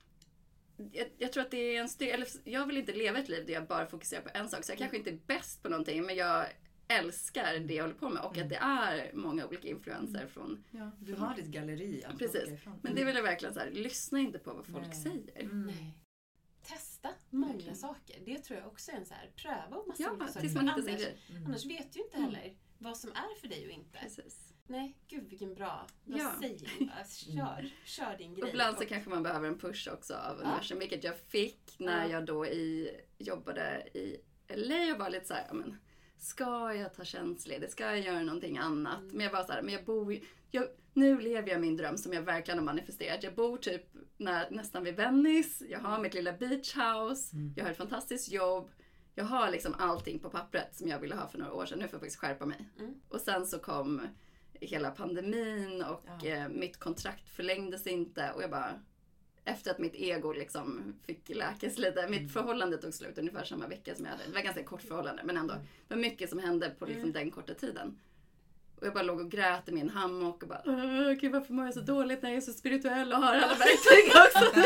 jag tror att det är en eller jag vill inte leva ett liv där jag bara fokuserar på en sak. Så jag kanske inte är bäst på någonting, men jag älskar det jag håller på med. Och att det är många olika influenser från... Ja, du har ditt galleri. Precis. Men det vill jag verkligen så här, lyssna inte på vad folk säger. Nej. Testa många saker. Det tror jag också är en så här, pröva och massa olika saker. Tills man hittar sin grej. Annars vet du inte heller vad som är för dig och inte. Precis. Nej, gud vilken bra säger kör din grej. Och ibland så kanske man behöver en push också av universum, vilket jag fick när jag då jobbade i LA och var lite så här, men ska jag ta tjänstledigt? Ska jag göra någonting annat? Men jag var så här, men jag bor nu lever jag min dröm som jag verkligen har manifesterat. Jag bor typ nästan vid Venice. Jag har mitt lilla beach house. Jag har ett fantastiskt jobb. Jag har liksom allting på pappret som jag ville ha för några år sedan. Nu får jag faktiskt skärpa mig. Och sen så kom hela pandemin och mitt kontrakt förlängdes inte. Och jag bara, efter att mitt ego liksom fick läkas lite. Mitt förhållande tog slut ungefär samma vecka som jag hade. Det var ganska kort förhållande, men ändå. Det var mycket som hände på liksom den korta tiden. Och jag bara låg och grät i min hammock och bara, gud varför mår jag så dåligt när jag är så spirituell och har alla verktyg också.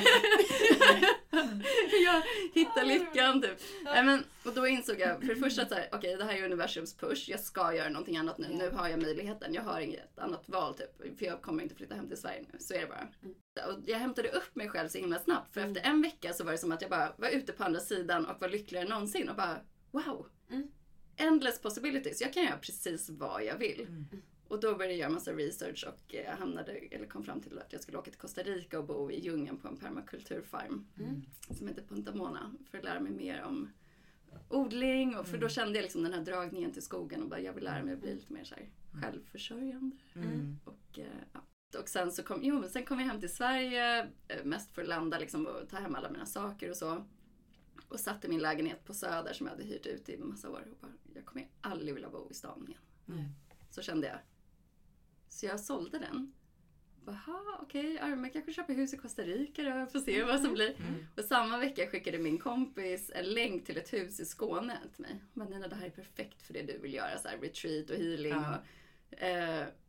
Jag hittar lyckan typ. Och då insåg jag för det första att okej, det här är universums push. Jag ska göra någonting annat nu. Nu har jag möjligheten. Jag har inget annat val typ. För jag kommer inte flytta hem till Sverige nu. Så är det bara. Och jag hämtade upp mig själv så himla snabbt. För efter en vecka så var det som att jag bara var ute på andra sidan och var lyckligare än någonsin. Och bara, wow. Endless possibilities. Jag kan göra precis vad jag vill. Och då började jag göra massa research och jag kom fram till att jag skulle åka till Costa Rica och bo i djungeln på en permakulturfarm som heter Punta Mona för att lära mig mer om odling och för då kände jag liksom den här dragningen till skogen och bara jag vill lära mig att bli lite mer så här självförsörjande. Och sen så kom jag hem till Sverige mest för att landa liksom och ta hem alla mina saker och så. Och satte min lägenhet på Söder som jag hade hyrt ut i en massa år. Och bara, jag kommer aldrig vilja bo i stan igen. Så kände jag. Så jag sålde den. Okej, men kanske köper hus i Costa Rica då. Får se vad som blir. Och samma vecka skickade min kompis en länk till ett hus i Skåne till mig. Men Nina, det här är perfekt för det du vill göra. Så här, retreat och healing.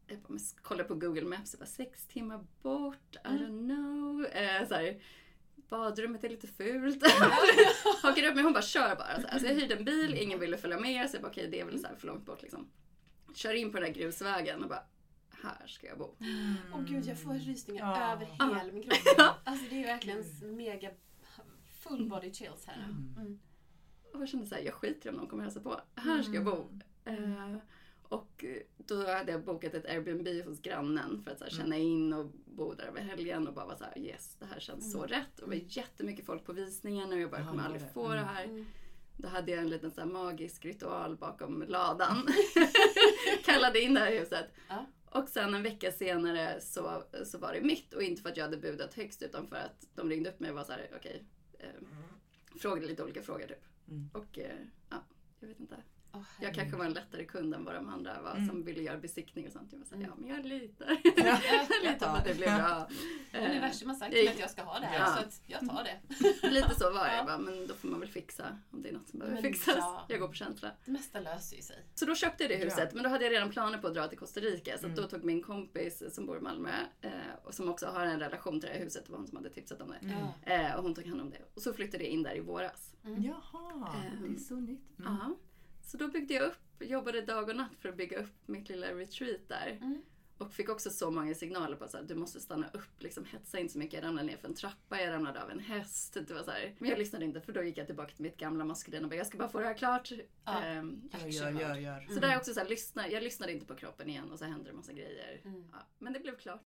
jag bara, kollar på Google Maps, jag bara 6 timmar bort, I don't know. Så här, badrummet är lite fult. Hakar upp mig, hon bara kör bara. Så jag hyrde en bil, ingen ville följa med. Så jag bara okej, det är väl så här för långt bort liksom. Kör in på den där grusvägen och bara, här ska jag bo. Åh gud, jag får rysningar över hela min kropp. Alltså det är verkligen mega full body chills här. Och jag kände så här, jag skiter om någon kommer hälsa på. Här ska jag bo. Och då hade jag bokat ett Airbnb hos grannen för att så här, känna in och bo där över helgen och bara vara så här, yes, det här känns så rätt. Och det var jättemycket folk på visningen och jag bara kommer aldrig få det här. Då hade jag en liten så här magisk ritual bakom ladan. Kallade in det här huset. Och sen en vecka senare så var det mitt. Och inte för att jag hade budat högst utan för att de ringde upp mig och var så här, okej. Frågade lite olika frågor typ. Och jag vet inte. Jag kanske var en lättare kund än vad de andra var som ville göra besiktning och sånt. Jag var såhär, ja men jag litar. Jag litar på att det blev bra. Universum har sagt till att jag ska ha det här så att jag tar det. Lite så var det bara, men då får man väl fixa om det är något som behöver fixas. Jag går på känsla. Det mesta löser ju sig. Så då köpte jag det huset, men då hade jag redan planer på att dra till Costa Rica. Så då tog min kompis som bor i Malmö och som också har en relation till det här huset, det var hon som hade tipsat om det. Och hon tog hand om det. Och så flyttade jag in där i våras. Jaha, det är så nytt. Ja. Så då byggde jag upp, jobbade dag och natt för att bygga upp mitt lilla retreat där. Och fick också så många signaler på att du måste stanna upp, liksom hetsa inte så mycket. Jag ramlade ner för en trappa, jag ramlade av en häst. Det var så här. Men jag lyssnade inte för då gick jag tillbaka till mitt gamla maskulina och bara, jag ska bara få det här klart. Gör. Så där är också så här, jag lyssnade inte på kroppen igen och så hände det en massa grejer. Ja, men det blev klart.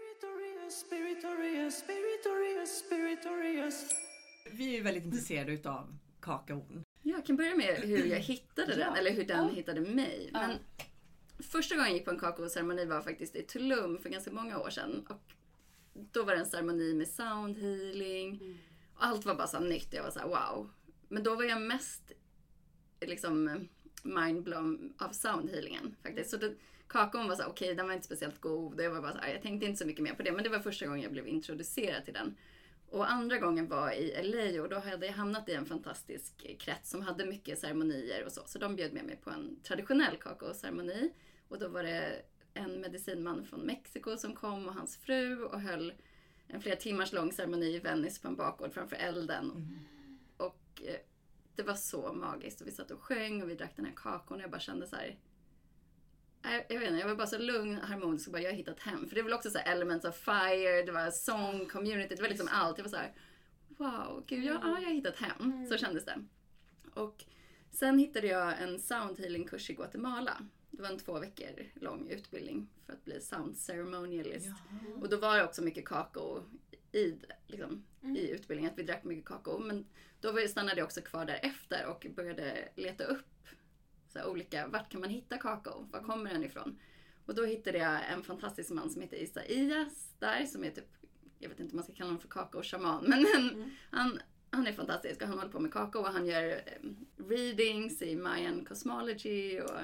Vi är ju väldigt intresserade utav kakaon. Jag kan börja med hur jag hittade den, eller hur den hittade mig. Men första gången jag gick på en kakaoceremoni var faktiskt i Tulum för ganska många år sedan. Och då var det en ceremoni med sound healing. Och allt var bara så nytt. Jag var så här, wow. Men då var jag mest liksom mindblown av sound healingen faktiskt. Så kakaon var så här, okej, den var inte speciellt god. Jag var bara så här, jag tänkte inte så mycket mer på det. Men det var första gången jag blev introducerad till den. Och andra gången var i LA och då hade jag hamnat i en fantastisk krets som hade mycket ceremonier och så. Så de bjöd med mig på en traditionell kakaoceremoni. Och då var det en medicinman från Mexiko som kom och hans fru och höll en flera timmars lång ceremoni i Venice på en bakgård framför elden. Och det var så magiskt. Och vi satt och sjöng och vi drack den här kakon och jag bara kände så här... Jag vet inte, jag var bara så lugn, harmonisk och bara, jag har hittat hem. För det var väl också så här elements of fire, det var sång, community, det var liksom allt. Jag var så här, wow, gud, jag har hittat hem. Så kändes det. Och sen hittade jag en sound healing kurs i Guatemala. Det var en 2 veckor lång utbildning för att bli sound ceremonialist. Och då var det också mycket kakao i utbildningen, att vi drack mycket kakao. Men då stannade jag också kvar där efter och började leta upp så olika, vart kan man hitta kakao? Var kommer den ifrån? Och då hittade jag en fantastisk man som heter Isaias där, som är typ, jag vet inte om man ska kalla honom för kakao-shaman, men han är fantastisk och han håller på med kakao och han gör readings i Mayan cosmology och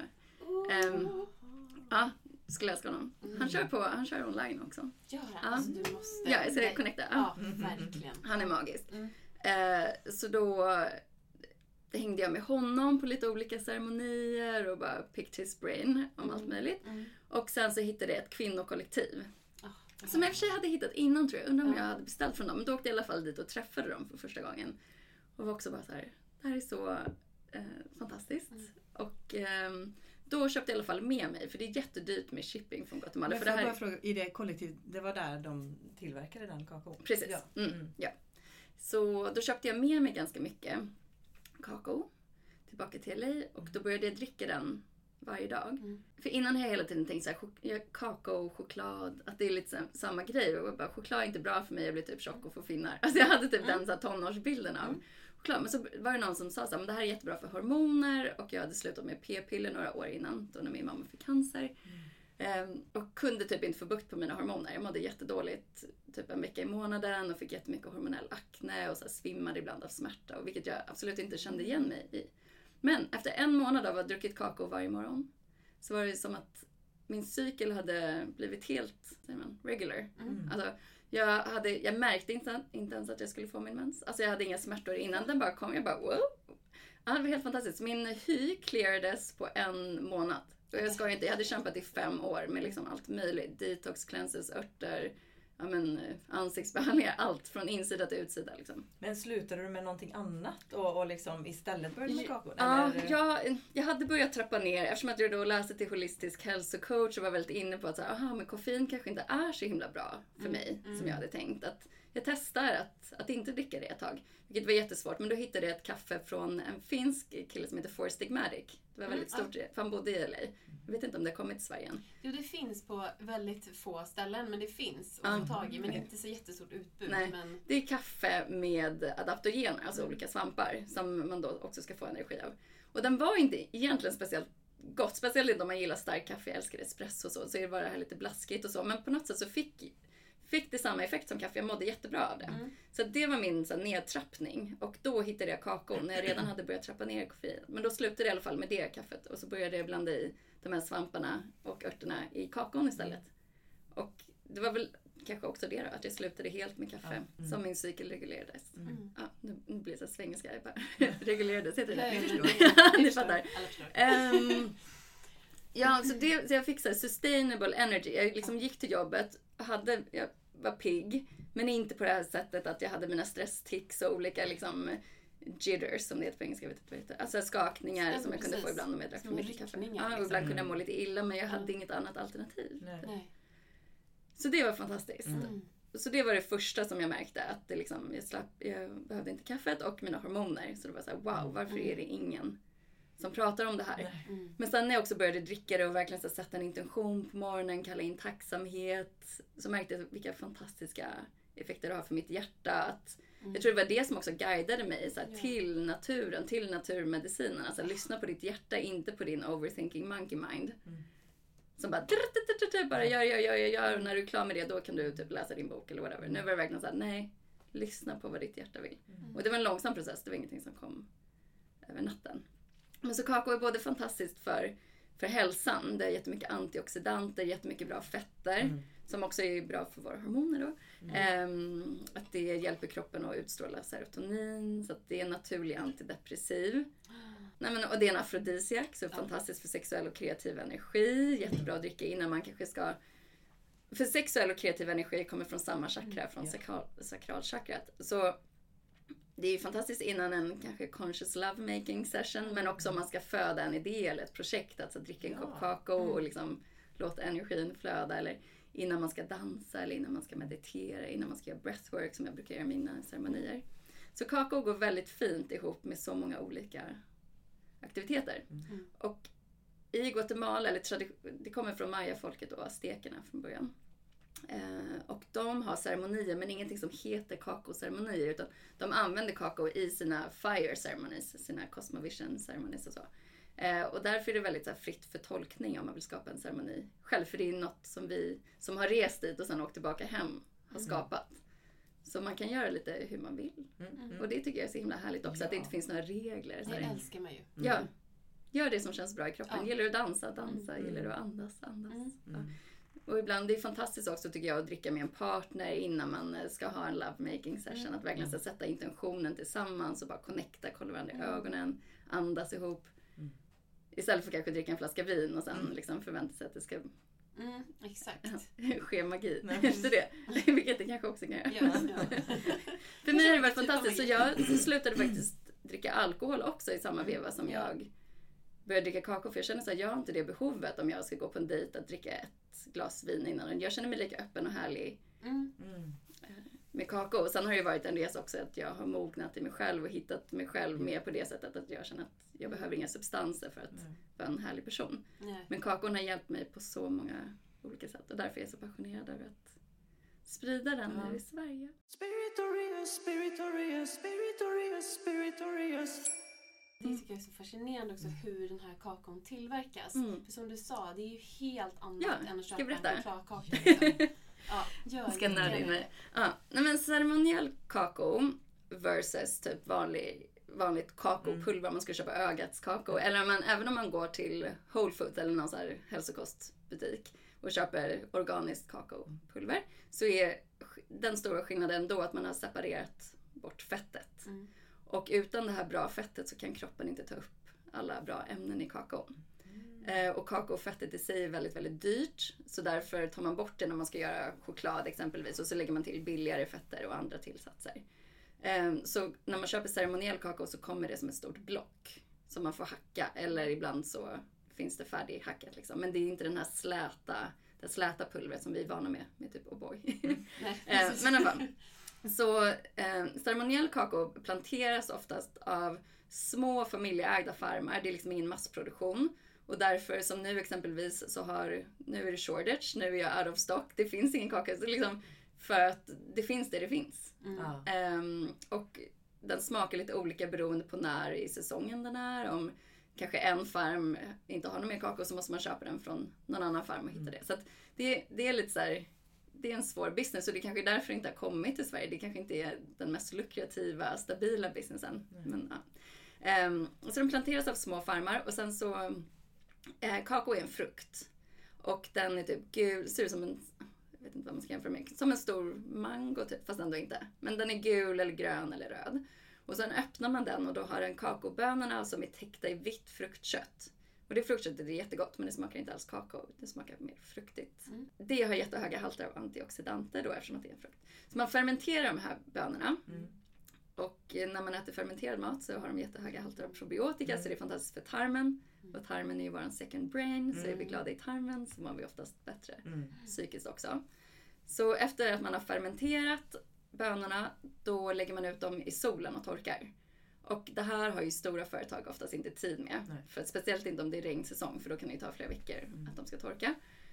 skulle älska honom. Han kör online också. Gör han? Alltså, du måste... Ja, jag ska connecta. Ja, verkligen. Han är magisk. Så då hängde jag med honom på lite olika ceremonier och bara picked his brain om allt möjligt. Och sen så hittade jag ett kvinnokollektiv. Som jag i och för sig hade hittat innan, tror jag. Undrar om jag hade beställt från dem. Men då åkte jag i alla fall dit och träffade dem för första gången. Och var också bara så här, det här är så fantastiskt. Och då köpte jag i alla fall med mig. För det är jättedyrt med shipping från Guatemala. Men för det här... bara fråga, i det kollektiv, det var där de tillverkade den kakao? Precis, ja. Så då köpte jag med mig ganska mycket kakao tillbaka till LA och då började jag dricka den varje dag. För innan har jag hela tiden tänkt så här, kakao, choklad, att det är lite samma grej. Och bara, choklad är inte bra för mig, jag blir typ tjock och får finnar. Alltså jag hade typ den så här tonårsbilden av choklad. Men så var det någon som sa så här, men det här är jättebra för hormoner och jag hade slutat med p-piller några år innan, då när min mamma fick cancer. Och kunde typ inte få bukt på mina hormoner. Jag mådde jättedåligt typ en vecka i månaden och fick jättemycket hormonell akne och så här svimmade ibland av smärta. Och vilket jag absolut inte kände igen mig i. Men efter 1 månad av att ha druckit kakao varje morgon så var det som att min cykel hade blivit helt regular. Alltså, jag märkte inte ens att jag skulle få min mens. Alltså jag hade inga smärtor innan den bara kom. Jag bara wow. Ja, det var helt fantastiskt. Min hy clearades på 1 månad. Och jag ska inte, jag hade kämpat i 5 år med liksom allt möjligt. Detox, cleanses, örter, ansiktsbehandlingar, allt från insida till utsida. Liksom. Men slutade du med någonting annat och liksom istället började med kakor? Ja, jag hade börjat trappa ner eftersom att jag då läste till holistisk hälsocoach och var väldigt inne på att men koffein kanske inte är så himla bra för mig som jag hade tänkt. Att jag testar att inte dricka det ett tag. Vilket var jättesvårt, men då hittade jag ett kaffe från en finsk kille som heter Four Stigmatic. Det var väldigt stort, för han bodde i LA. Jag vet inte om det har kommit till Sverige än. Jo, det finns på väldigt få ställen, men det finns att få tag i, men inte så jättestort utbud. Nej, men... det är kaffe med adaptogener, alltså olika svampar som man då också ska få energi av. Och den var inte egentligen speciellt gott, speciellt inte om man gillar stark kaffe, jag älskar espresso så är det bara det här lite blaskigt och så. Men på något sätt så fick det samma effekt som kaffe, jag mådde jättebra av det. Så det var min nedtrappning. Och då hittade jag kakao när jag redan hade börjat trappa ner koffein. Men då slutade jag i alla fall med det kaffet. Och så började jag blanda i de här svamparna och örterna i kakaon istället. Och det var väl kanske också det då, att jag slutade helt med kaffe. Som min cykel reglerades. Ja, nu blir det så svengelska. Jag bara reglerades, heter det? Ni fattar. Ja, så jag fick så här sustainable energy. Jag liksom gick till jobbet, jag var pigg, men inte på det här sättet att jag hade mina stresstics och olika liksom jitters som det heter på engelska, jag vet inte vad det heter. Alltså skakningar som jag kunde få ibland om jag drack för mycket kaffe. Ja, och ibland kunde jag må lite illa, men jag hade inget annat alternativ. Nej. Så det var fantastiskt. Så det var det första som jag märkte, att det liksom, jag behövde inte kaffet och mina hormoner. Så det var så här, wow, varför är det ingen som pratar om det här. Men sen när jag också började dricka det och verkligen så sätta en intention på morgonen, kalla in tacksamhet, så märkte jag vilka fantastiska effekter det har för mitt hjärta. Att jag tror det var det som också guidade mig så här, till naturen, till naturmedicinen. Alltså lyssna på ditt hjärta, inte på din overthinking monkey mind. Som bara gör. Och när du är klar med det, då kan du typ läsa din bok eller whatever. Nu var det verkligen så här, nej, lyssna på vad ditt hjärta vill. Och det var en långsam process, det var ingenting som kom över natten. Men så kakao är både fantastiskt för hälsan. Det är jättemycket antioxidanter, jättemycket bra fetter. Som också är bra för våra hormoner då. Att det hjälper kroppen att utstråla serotonin. Så att det är en naturlig antidepressiv. Och det är en afrodisiak, så fantastiskt för sexuell och kreativ energi. Jättebra att dricka innan man kanske ska... För sexuell och kreativ energi kommer från samma chakra, från sakralchakrat. Så det är ju fantastiskt innan en kanske conscious lovemaking session, men också om man ska föda en idé eller ett projekt, alltså dricka en kopp kakao och liksom låta energin flöda, eller innan man ska dansa eller innan man ska meditera, innan man ska göra breathwork som jag brukar göra i mina ceremonier. Så kakao går väldigt fint ihop med så många olika aktiviteter. Och i Guatemala, det kommer från Maya-folket och aztekerna från början. Och de har ceremonier, men ingenting som heter kakaoceremonier, utan de använder kakao i sina fire ceremonies, sina cosmovision ceremonies och så. Och därför är det väldigt så här, fritt för tolkning om man vill skapa en ceremoni själv, för det är något som vi som har rest dit och sen åkt tillbaka hem har skapat. Så man kan göra lite hur man vill. Och det tycker jag är så himla härligt också, att det inte finns några regler. Det älskar man ju. Ja, gör det som känns bra i kroppen. Gillar du att dansa, gillar du att andas. Ja. Och ibland det är fantastiskt också tycker jag att dricka med en partner innan man ska ha en lovemaking session. Att verkligen så sätta intentionen tillsammans och bara connecta, kolla varandra i ögonen, andas ihop. Istället för kanske dricka en flaska vin och sen liksom förvänta sig att det ska exakt. ske magi efter det. Vilket det kanske också kan göra. För mig har det varit fantastiskt. Så jag slutade faktiskt dricka alkohol också i samma veva som jag började dricka kakao. För jag känner så att jag har inte det behovet om jag ska gå på en dejt att dricka ett glas vin innan. Jag känner mig lika öppen och härlig med kakao. Sen har det varit en resa också att jag har mognat i mig själv och hittat mig själv mer på det sättet att jag känner att jag behöver inga substanser för att vara en härlig person. Men kakaon har hjälpt mig på så många olika sätt och därför är jag så passionerad över att sprida den nu i Sverige. Spiritorius, spiritorius, spiritorius, spiritorius. Det tycker jag är så fascinerande också hur den här kakaon tillverkas. För som du sa, det är ju helt annat än att köpa en chokladkaka. Liksom. Ja, ska nörda in mig. Nej, men ceremoniell kakao versus typ vanligt kakaopulver man ska köpa ögats kakao. Eller även om man går till Whole Foods eller någon så här hälsokostbutik och köper organiskt kakaopulver, så är den stora skillnaden då att man har separerat bort fettet. Och utan det här bra fettet så kan kroppen inte ta upp alla bra ämnen i kakaon. Och kakaofettet i sig är väldigt, väldigt dyrt. Så därför tar man bort det när man ska göra choklad exempelvis. Och så lägger man till billigare fetter och andra tillsatser. Så när man köper ceremoniell kakao så kommer det som ett stort block. Som man får hacka. Eller ibland så finns det färdighackat liksom. Men det är inte den här släta pulvret som vi är vana med typ O'boy. Men i alla fall. Så ceremoniell kakao planteras oftast av små familjeägda farmar. Det är liksom ingen massproduktion. Och därför som nu exempelvis nu är det shortage, nu är jag out of stock. Det finns ingen kakao. Så liksom, för att det finns det finns. Och den smakar lite olika beroende på när i säsongen den är. Om kanske en farm inte har någon mer kakao så måste man köpa den från någon annan farm och hitta det. Så att det är lite så här, det är en svår business och det kanske är därför det inte har kommit till Sverige. Det kanske inte är den mest lukrativa, stabila businessen. Men, så den planteras av små farmar och sen så kakao är en frukt. Och den är typ gul, ser ut som en, jag vet inte vad man ska jämföra med, som en stor mango typ, fast ändå inte. Men den är gul eller grön eller röd. Och sen öppnar man den och då har den kakaobönorna som är täckta i vitt fruktkött. Och det fruktköttet är jättegott men det smakar inte alls kakao. Det smakar mer fruktigt. Det har jättehöga halter av antioxidanter då eftersom att det är en frukt. Så man fermenterar de här bönorna. Och när man äter fermenterad mat så har de jättehöga halter av probiotika så det är fantastiskt för tarmen. Och tarmen är ju våran second brain så är vi glada i tarmen så mår vi oftast bättre psykiskt också. Så efter att man har fermenterat bönorna då lägger man ut dem i solen och torkar. Och det här har ju stora företag oftast inte tid med. Nej. För att speciellt inte om det är regnsäsong för då kan det ju ta flera veckor att de ska torka.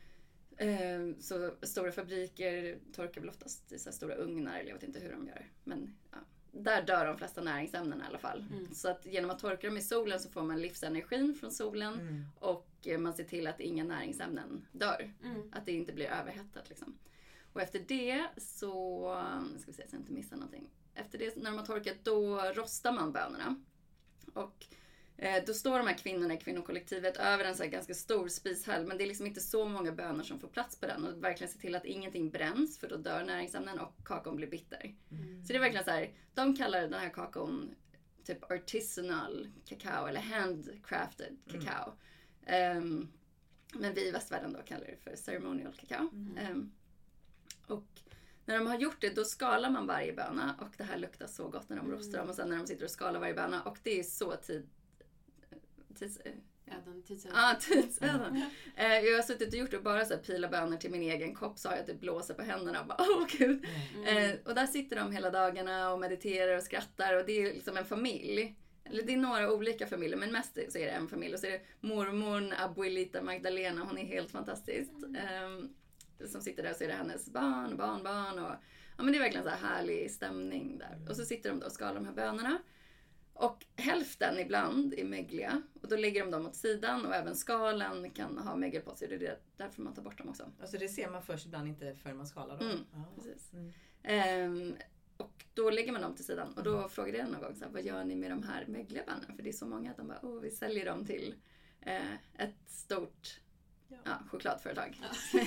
Så stora fabriker torkar väl oftast i så här stora ugnar eller jag vet inte hur de gör. Men ja, där dör de flesta näringsämnen i alla fall. Så att genom att torka dem i solen så får man livsenergin från solen och man ser till att inga näringsämnen dör. Att det inte blir överhettat liksom. Och efter det så, ska vi se så jag inte missar någonting. Efter det, när de har torkat, då rostar man bönorna. Och då står de här kvinnorna i kvinnokollektivet över en så här ganska stor spishäll. Men det är liksom inte så många bönor som får plats på den. Och verkligen se till att ingenting bränns, för då dör näringsämnen och kakaon blir bitter. Så det är verkligen så här, de kallar den här kakaon typ artisanal kakao eller handcrafted kakao. Men vi i västvärlden då kallar det för ceremonial kakao. Och när de har gjort det, då skalar man varje böna. Och det här luktar så gott när de rostar dem. Och sen när de sitter och skalar varje böna. Och det är så tidsödande. Jag har suttit och gjort det och bara så här pila bönor till min egen kopp. Så har jag typ blåser på händerna och bara, åh gud. Och där sitter de hela dagarna och mediterar och skrattar. Och det är liksom en familj. Eller det är några olika familjer, men mest så är det en familj. Och så är det mormor, abuelita Magdalena. Hon är helt fantastisk. Som sitter där, så är det hennes barn och ja, men det är verkligen så här härlig stämning där. Och så sitter de då och skalar de här bönorna. Och hälften ibland är mögliga. Och då lägger de dem åt sidan. Och även skalen kan ha mögel på sig. Det är därför man tar bort dem också. Alltså det ser man först ibland inte förrän man skalar dem. Precis. Och då lägger man dem till sidan. Och då frågade jag någon gång så här, vad gör ni med de här mögliga bönorna? För det är så många att de bara, vi säljer dem till ett stort chokladföretag.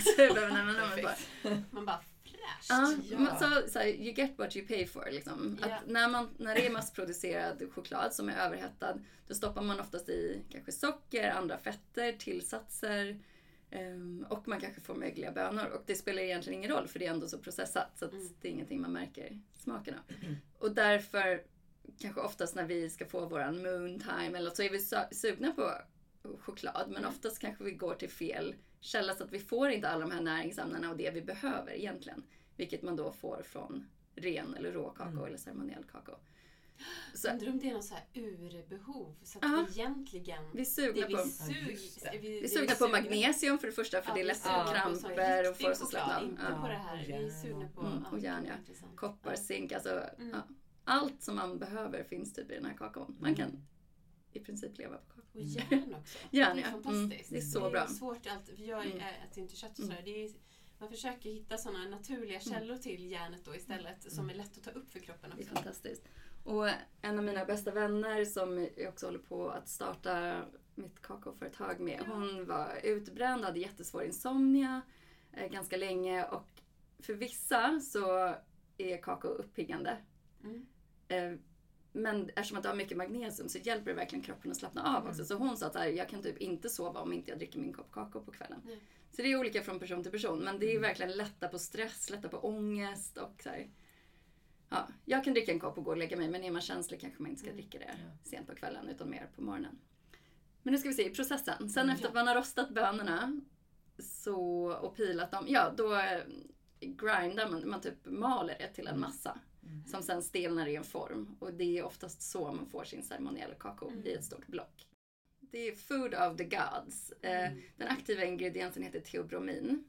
Man bara fräscht. Så you get what you pay for liksom. Att när det är massproducerad choklad som är överhettad, då stoppar man oftast i kanske socker, andra fetter, tillsatser och man kanske får mögliga bönor. Och det spelar egentligen ingen roll för det är ändå så processat så att det är ingenting man märker smaken av. Och därför kanske oftast när vi ska få våran moon time eller så är vi sugna på choklad, men oftast kanske vi går till fel källa så att vi får inte alla de här näringsämnena och det vi behöver egentligen, vilket man då får från ren eller rå kakao eller ceremoniell kakao. Så undrar om det är någon så här urbehov så att vi egentligen vi är sugna på magnesium för det första för det är lättare kramper och får oss att slappna. Inte på det här. Vi är sugna på och järn, koppar, zink, alltså allt som man behöver finns typ i den här kakaon. Man kan i princip leva på kakao. Och järn också. Järn, det är fantastiskt. Det är så bra. Det är svårt allt. Jag äter inte kött och sådär. Man försöker hitta sådana naturliga källor till järnet då istället som är lätt att ta upp för kroppen också. Det är fantastiskt. Och en av mina bästa vänner som jag också håller på att starta mitt kakaoföretag med. Hon var utbränd, hade jättesvår insomnia ganska länge och för vissa så är kakao uppiggande. Men eftersom att du har mycket magnesium så hjälper det verkligen kroppen att slappna av också. Så hon sa att jag kan typ inte sova om inte jag dricker min kopp kakao på kvällen. Så det är olika från person till person. Men det är verkligen lätta på stress, lätta på ångest och så här. Ja, jag kan dricka en kopp och gå och lägga mig. Men är man känslig kanske man inte ska dricka det sent på kvällen utan mer på morgonen. Men nu ska vi se i processen. Sen efter att man har rostat bönorna och pilat dem. Ja, då grindar man typ maler det till en massa. Som sen stelnar i en form. Och det är oftast så man får sin ceremoniella kakao i ett stort block. Det är food of the gods. Den aktiva ingrediensen heter theobromin.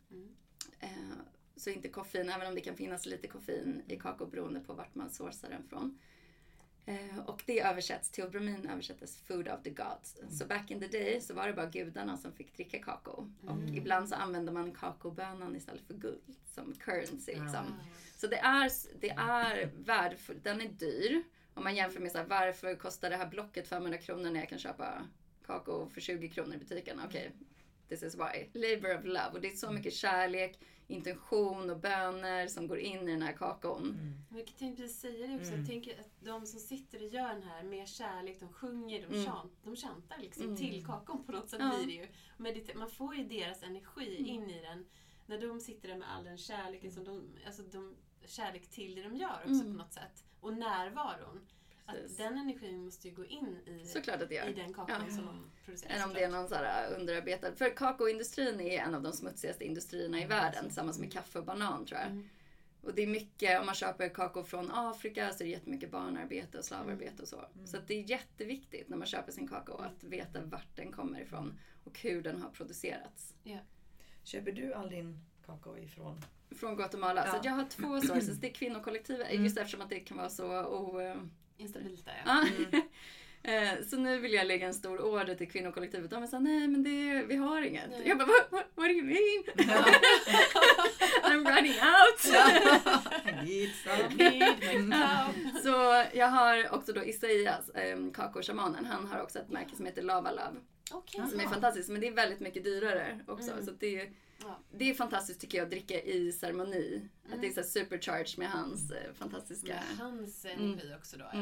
Så inte koffein, även om det kan finnas lite koffein i kakao beroende på vart man sourcar den från. Och det theobromin översättes food of the gods. Så back in the day så var det bara gudarna som fick dricka kakao. Och ibland så använde man kakaobönan istället för guld som currency liksom. Så det är värdefullt, den är dyr. Om man jämför med så här, varför kostar det här blocket 500 kronor när jag kan köpa kakao för 20 kronor i butiken? Okej, this is why. Labor of love. Och det är så mycket kärlek, intention och böner som går in i den här kakaon. Jag tänkte precis säga det också. Jag tänker att de som sitter och gör den här med kärlek, de sjunger, de chantar liksom till kakon på något sätt blir det ju. Man får ju deras energi in i den. När de sitter där med all den kärlek, liksom kärlek till det de gör också på något sätt. Och närvaron. Att den energin måste ju gå in i den kakon som de producerar. Än om det är någon så här underarbetad. För kakaoindustrin är en av de smutsigaste industrierna i världen. Tillsammans med kaffe och banan tror jag. Och det är mycket, om man köper kakao från Afrika så är det jättemycket barnarbete och slavarbete och så. Så att det är jätteviktigt när man köper sin kakao att veta vart den kommer ifrån. Och hur den har producerats. Ja. Köper du all din kakao ifrån? Från Guatemala. Så jag har 2 sources. Det är kvinnokollektivet. Just eftersom att det kan vara så instabilt där, Så nu vill jag lägga en stor order till kvinnokollektivet. De sa nej men vi har inget. Jag bara, what do you mean? I'm running out. Så jag har också då Isaias, kakaoshamanen. Han har också ett märke som heter Lava Love. Som är fantastiskt, men det är väldigt mycket dyrare också. Så det är fantastiskt tycker jag att dricka i ceremoni. Att det är så supercharged med hans fantastiska... Med hans energi också då,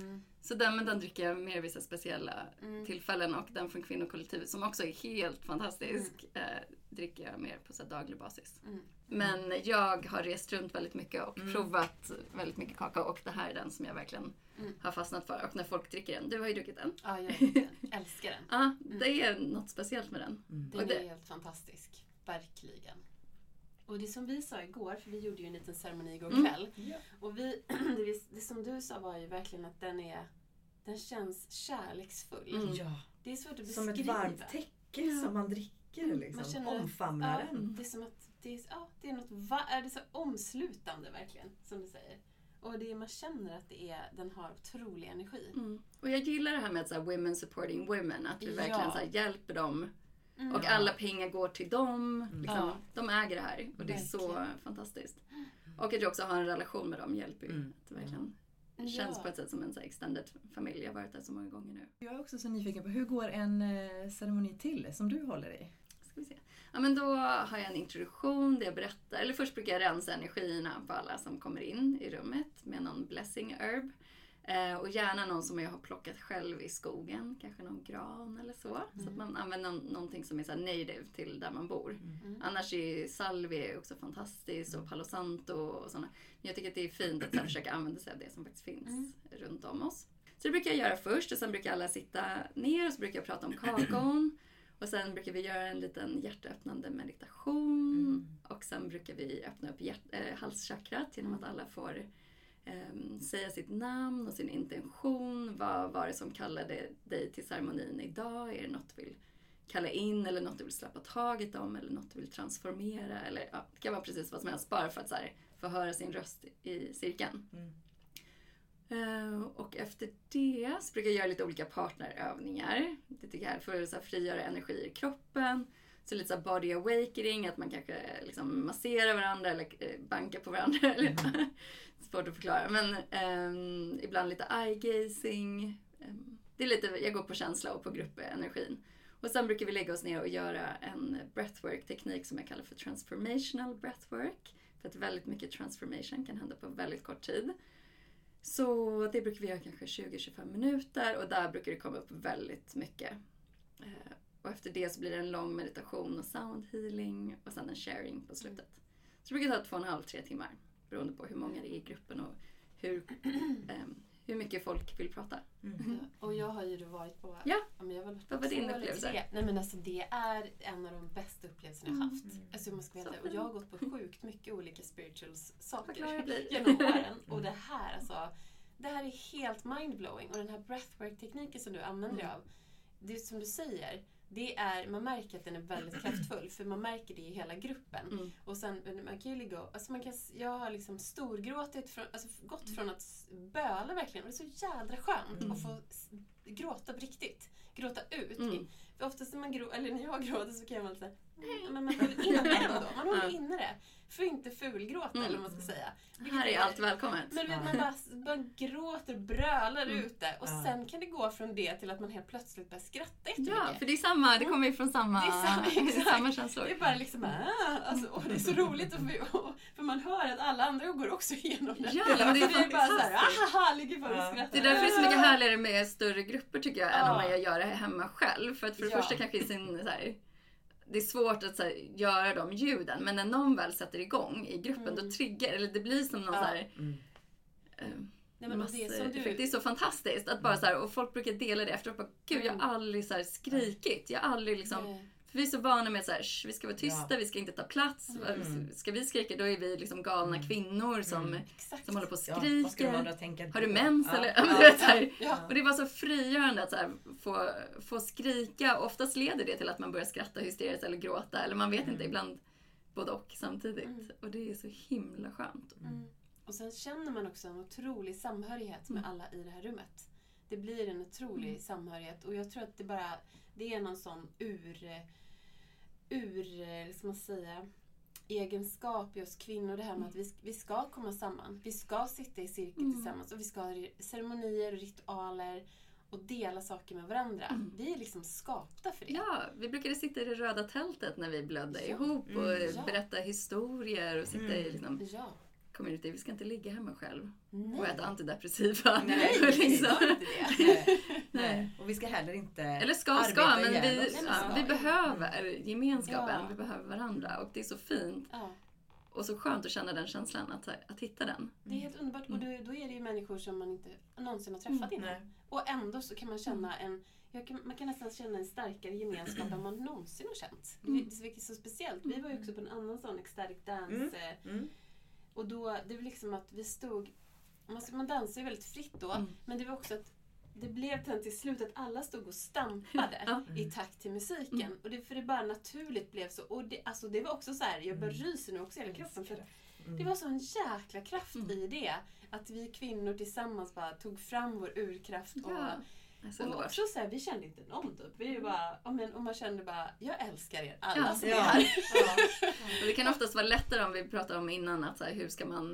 Så den dricker jag mer vid så speciella tillfällen. Och den från kvinnokollektivet som också är helt fantastisk dricker jag mer på så daglig basis. Men jag har rest runt väldigt mycket och provat väldigt mycket kakao. Och det här är den som jag verkligen har fastnat för. Och när folk dricker den. Du har ju druckit den. Ja, jag älskar den. Ja, det är något speciellt med den. Den är helt fantastisk. Verkligen. Och det som vi sa igår, för vi gjorde ju en liten ceremoni igår kväll. Och det som du sa var ju verkligen att den känns kärleksfull. Det är svårt att beskriva. Som ett varmt täcke som man dricker liksom. Omfamnar den. Det är som att det är något är det så omslutande verkligen, som du säger. Och man känner att den har otrolig energi. Och jag gillar det här med att så här, women supporting women. Att vi verkligen så här, hjälper dem. Och alla pengar går till dem. Liksom. De äger det här. Och det är så fantastiskt. Och att jag också har en relation med dem hjälper ju. Att det verkligen känns på ett sätt som en så här, extended familj. Jag har varit där så många gånger nu. Jag är också så nyfiken på hur går en ceremoni till som du håller i? Ska vi se. Ja men då har jag en introduktion där jag berättar. Eller först brukar jag rensa energierna på alla som kommer in i rummet. Med någon blessing herb. Och gärna någon som jag har plockat själv i skogen. Kanske någon gran eller så. Så att man använder någonting som är så här native till där man bor. Annars är salvia också fantastiskt. Och palo santo och sådana. Men jag tycker att det är fint att försöka använda sig av det som faktiskt finns runt om oss. Så det brukar jag göra först. Och sen brukar alla sitta ner. Och så brukar jag prata om kakaon. Och sen brukar vi göra en liten hjärtöppnande meditation. Och sen brukar vi öppna upp halschakrat genom att alla får säga sitt namn och sin intention. Vad var det som kallade dig till ceremonin idag? Är det något du vill kalla in eller något du vill släppa taget om eller något du vill transformera? Eller, det kan vara precis vad som helst bara för att så här, få höra sin röst i cirkeln. Och efter det så brukar jag göra lite olika partnerövningar. Det tycker jag är för att så här, frigöra energi i kroppen. Så lite så här body awakening, att man kanske liksom masserar varandra eller bankar på varandra. Svårt att förklara. Men ibland lite eye gazing. Det är lite, jag går på känsla och på gruppenergin. Och sen brukar vi lägga oss ner och göra en breathwork-teknik som jag kallar för transformational breathwork. För att väldigt mycket transformation kan hända på väldigt kort tid. Så det brukar vi göra kanske 20-25 minuter och där brukar det komma upp väldigt mycket. Och efter det så blir det en lång meditation och sound healing och sen en sharing på slutet. Så det brukar ta 2,5-3 timmar beroende på hur många det är i gruppen och hur mycket folk vill prata. Och jag har ju då varit på... Ja, men jag har varit på vad var din 2 eller upplevelse? 3. Nej men alltså det är en av de bästa upplevelserna jag haft. Alltså jag måste veta. Och jag har gått på sjukt mycket olika spirituals saker genom åren. Och det här alltså, det här är helt mindblowing. Och den här breathwork-tekniken som du använder dig av, det är som du säger, det är, man märker att den är väldigt kraftfull, för man märker det i hela gruppen. Och sen man kan ju ligga, alltså jag har liksom storgråtit gått från att böla verkligen, och det är så jädra skönt att få gråta på riktigt, gråta ut. För oftast när jag gråter så kan jag vara så här, men man håller inne det ändå, man håller inne det. För inte fulgråta eller vad man ska säga. Här är allt välkommet. Men man bara gråter och brölar ute. Och sen kan det gå från det till att man helt plötsligt börjar skratta jättemycket. Ja, för det är samma, det kommer ju från samma känslor. Det är bara liksom, det är så roligt. För man hör att alla andra går också igenom det. Ja, men det är bara såhär, ligger bara och skrattar. Det är därför det är så mycket härligare med större grupper tycker jag, än om man gör det hemma själv. För att för det första kanske i sin så här, det är svårt att så här, göra de ljuden, men när någon väl sätter igång i gruppen då triggar, eller det blir som någon så här det är så fantastiskt att bara så här, och folk brukar dela det efteråt, bara, gud jag har aldrig så här skrikit, jag har aldrig liksom, för vi är så vana med så här, vi ska vara tysta, vi ska inte ta plats, ska vi skrika då är vi liksom galna kvinnor som håller på och skriker, har du mens eller och det var så frigörande att så här, få skrika, och oftast leder det till att man börjar skratta hysteriskt eller gråta, eller man vet inte, ibland både och samtidigt, och det är så himla skönt. Och sen känner man också en otrolig samhörighet med alla i det här rummet. Det blir en otrolig samhörighet, och jag tror att det är någon sån ska man säga, egenskap i oss kvinnor, det här med att vi ska komma samman. Vi ska sitta i cirkel tillsammans, och vi ska ha ceremonier och ritualer och dela saker med varandra. Vi är liksom skapta för det. Ja, vi brukade sitta i det röda tältet när vi blödde ihop och berätta historier och sitta i liksom... community. Vi ska inte ligga hemma själv och äta antidepressiva. Nej, vi ska inte det. Nej. Och vi ska heller inte men vi behöver gemenskapen. Vi behöver varandra, och det är så fint. Och så skönt att känna den känslan, att hitta den. Det är helt underbart, och då är det ju människor som man inte någonsin har träffat innan. Och ändå så kan man känna man kan nästan känna en starkare gemenskap än man någonsin har känt. Det är så speciellt. Vi var ju också på en annan sån ecstatic dance. Och då, det var liksom att vi stod, man dansade ju väldigt fritt då, men det var också att det blev till slut att alla stod och stampade i takt till musiken. Och för det bara naturligt blev så, och det var också så här, jag bara ryser nu också i hela kroppen, för det var så en jäkla kraft i det, att vi kvinnor tillsammans bara tog fram vår urkraft och också så här, vi kände inte någon typ. Vi bara, och man kände bara, jag älskar er alla som är här. Och det kan oftast vara lättare, om vi pratade om innan, att så här, hur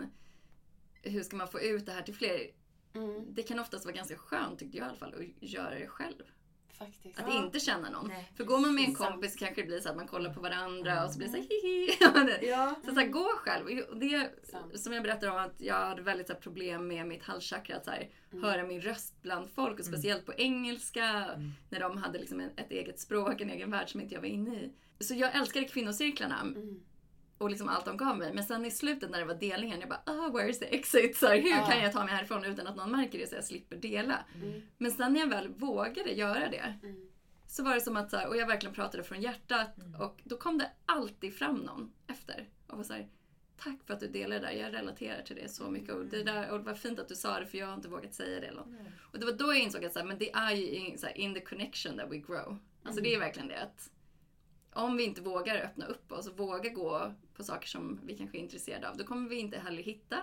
ska man få ut det här till fler. Det kan oftast vara ganska skönt, tyckte jag i alla fall, att göra det själv. Faktiskt. Att inte känna någon. Nej, för går man med en kompis så kanske det blir så att man kollar på varandra och så blir det så här, hihi. Så här, gå själv. Och det som jag berättade om, att jag hade väldigt så här, problem med mitt halschakra, att så här, höra min röst bland folk, och speciellt på engelska, när de hade liksom ett eget språk, en egen värld som inte jag var inne i. Så jag älskade kvinnocirklarna. Och liksom allt de gav mig. Men sen i slutet när det var delningen, jag bara, where is the exit? Så här, hur kan jag ta mig härifrån utan att någon märker det, så jag slipper dela? Men sen när jag väl vågade göra det, så var det som att, så här, och jag verkligen pratade från hjärtat, och då kom det alltid fram någon efter. Och var så här, tack för att du delade det där, jag relaterar till det så mycket. Och det var fint att du sa det, för jag har inte vågat säga det. Och det var då jag insåg att så här, men det är ju så här, in the connection that we grow. Alltså det är verkligen det, att om vi inte vågar öppna upp oss och vågar gå på saker som vi kanske är intresserade av, då kommer vi inte heller hitta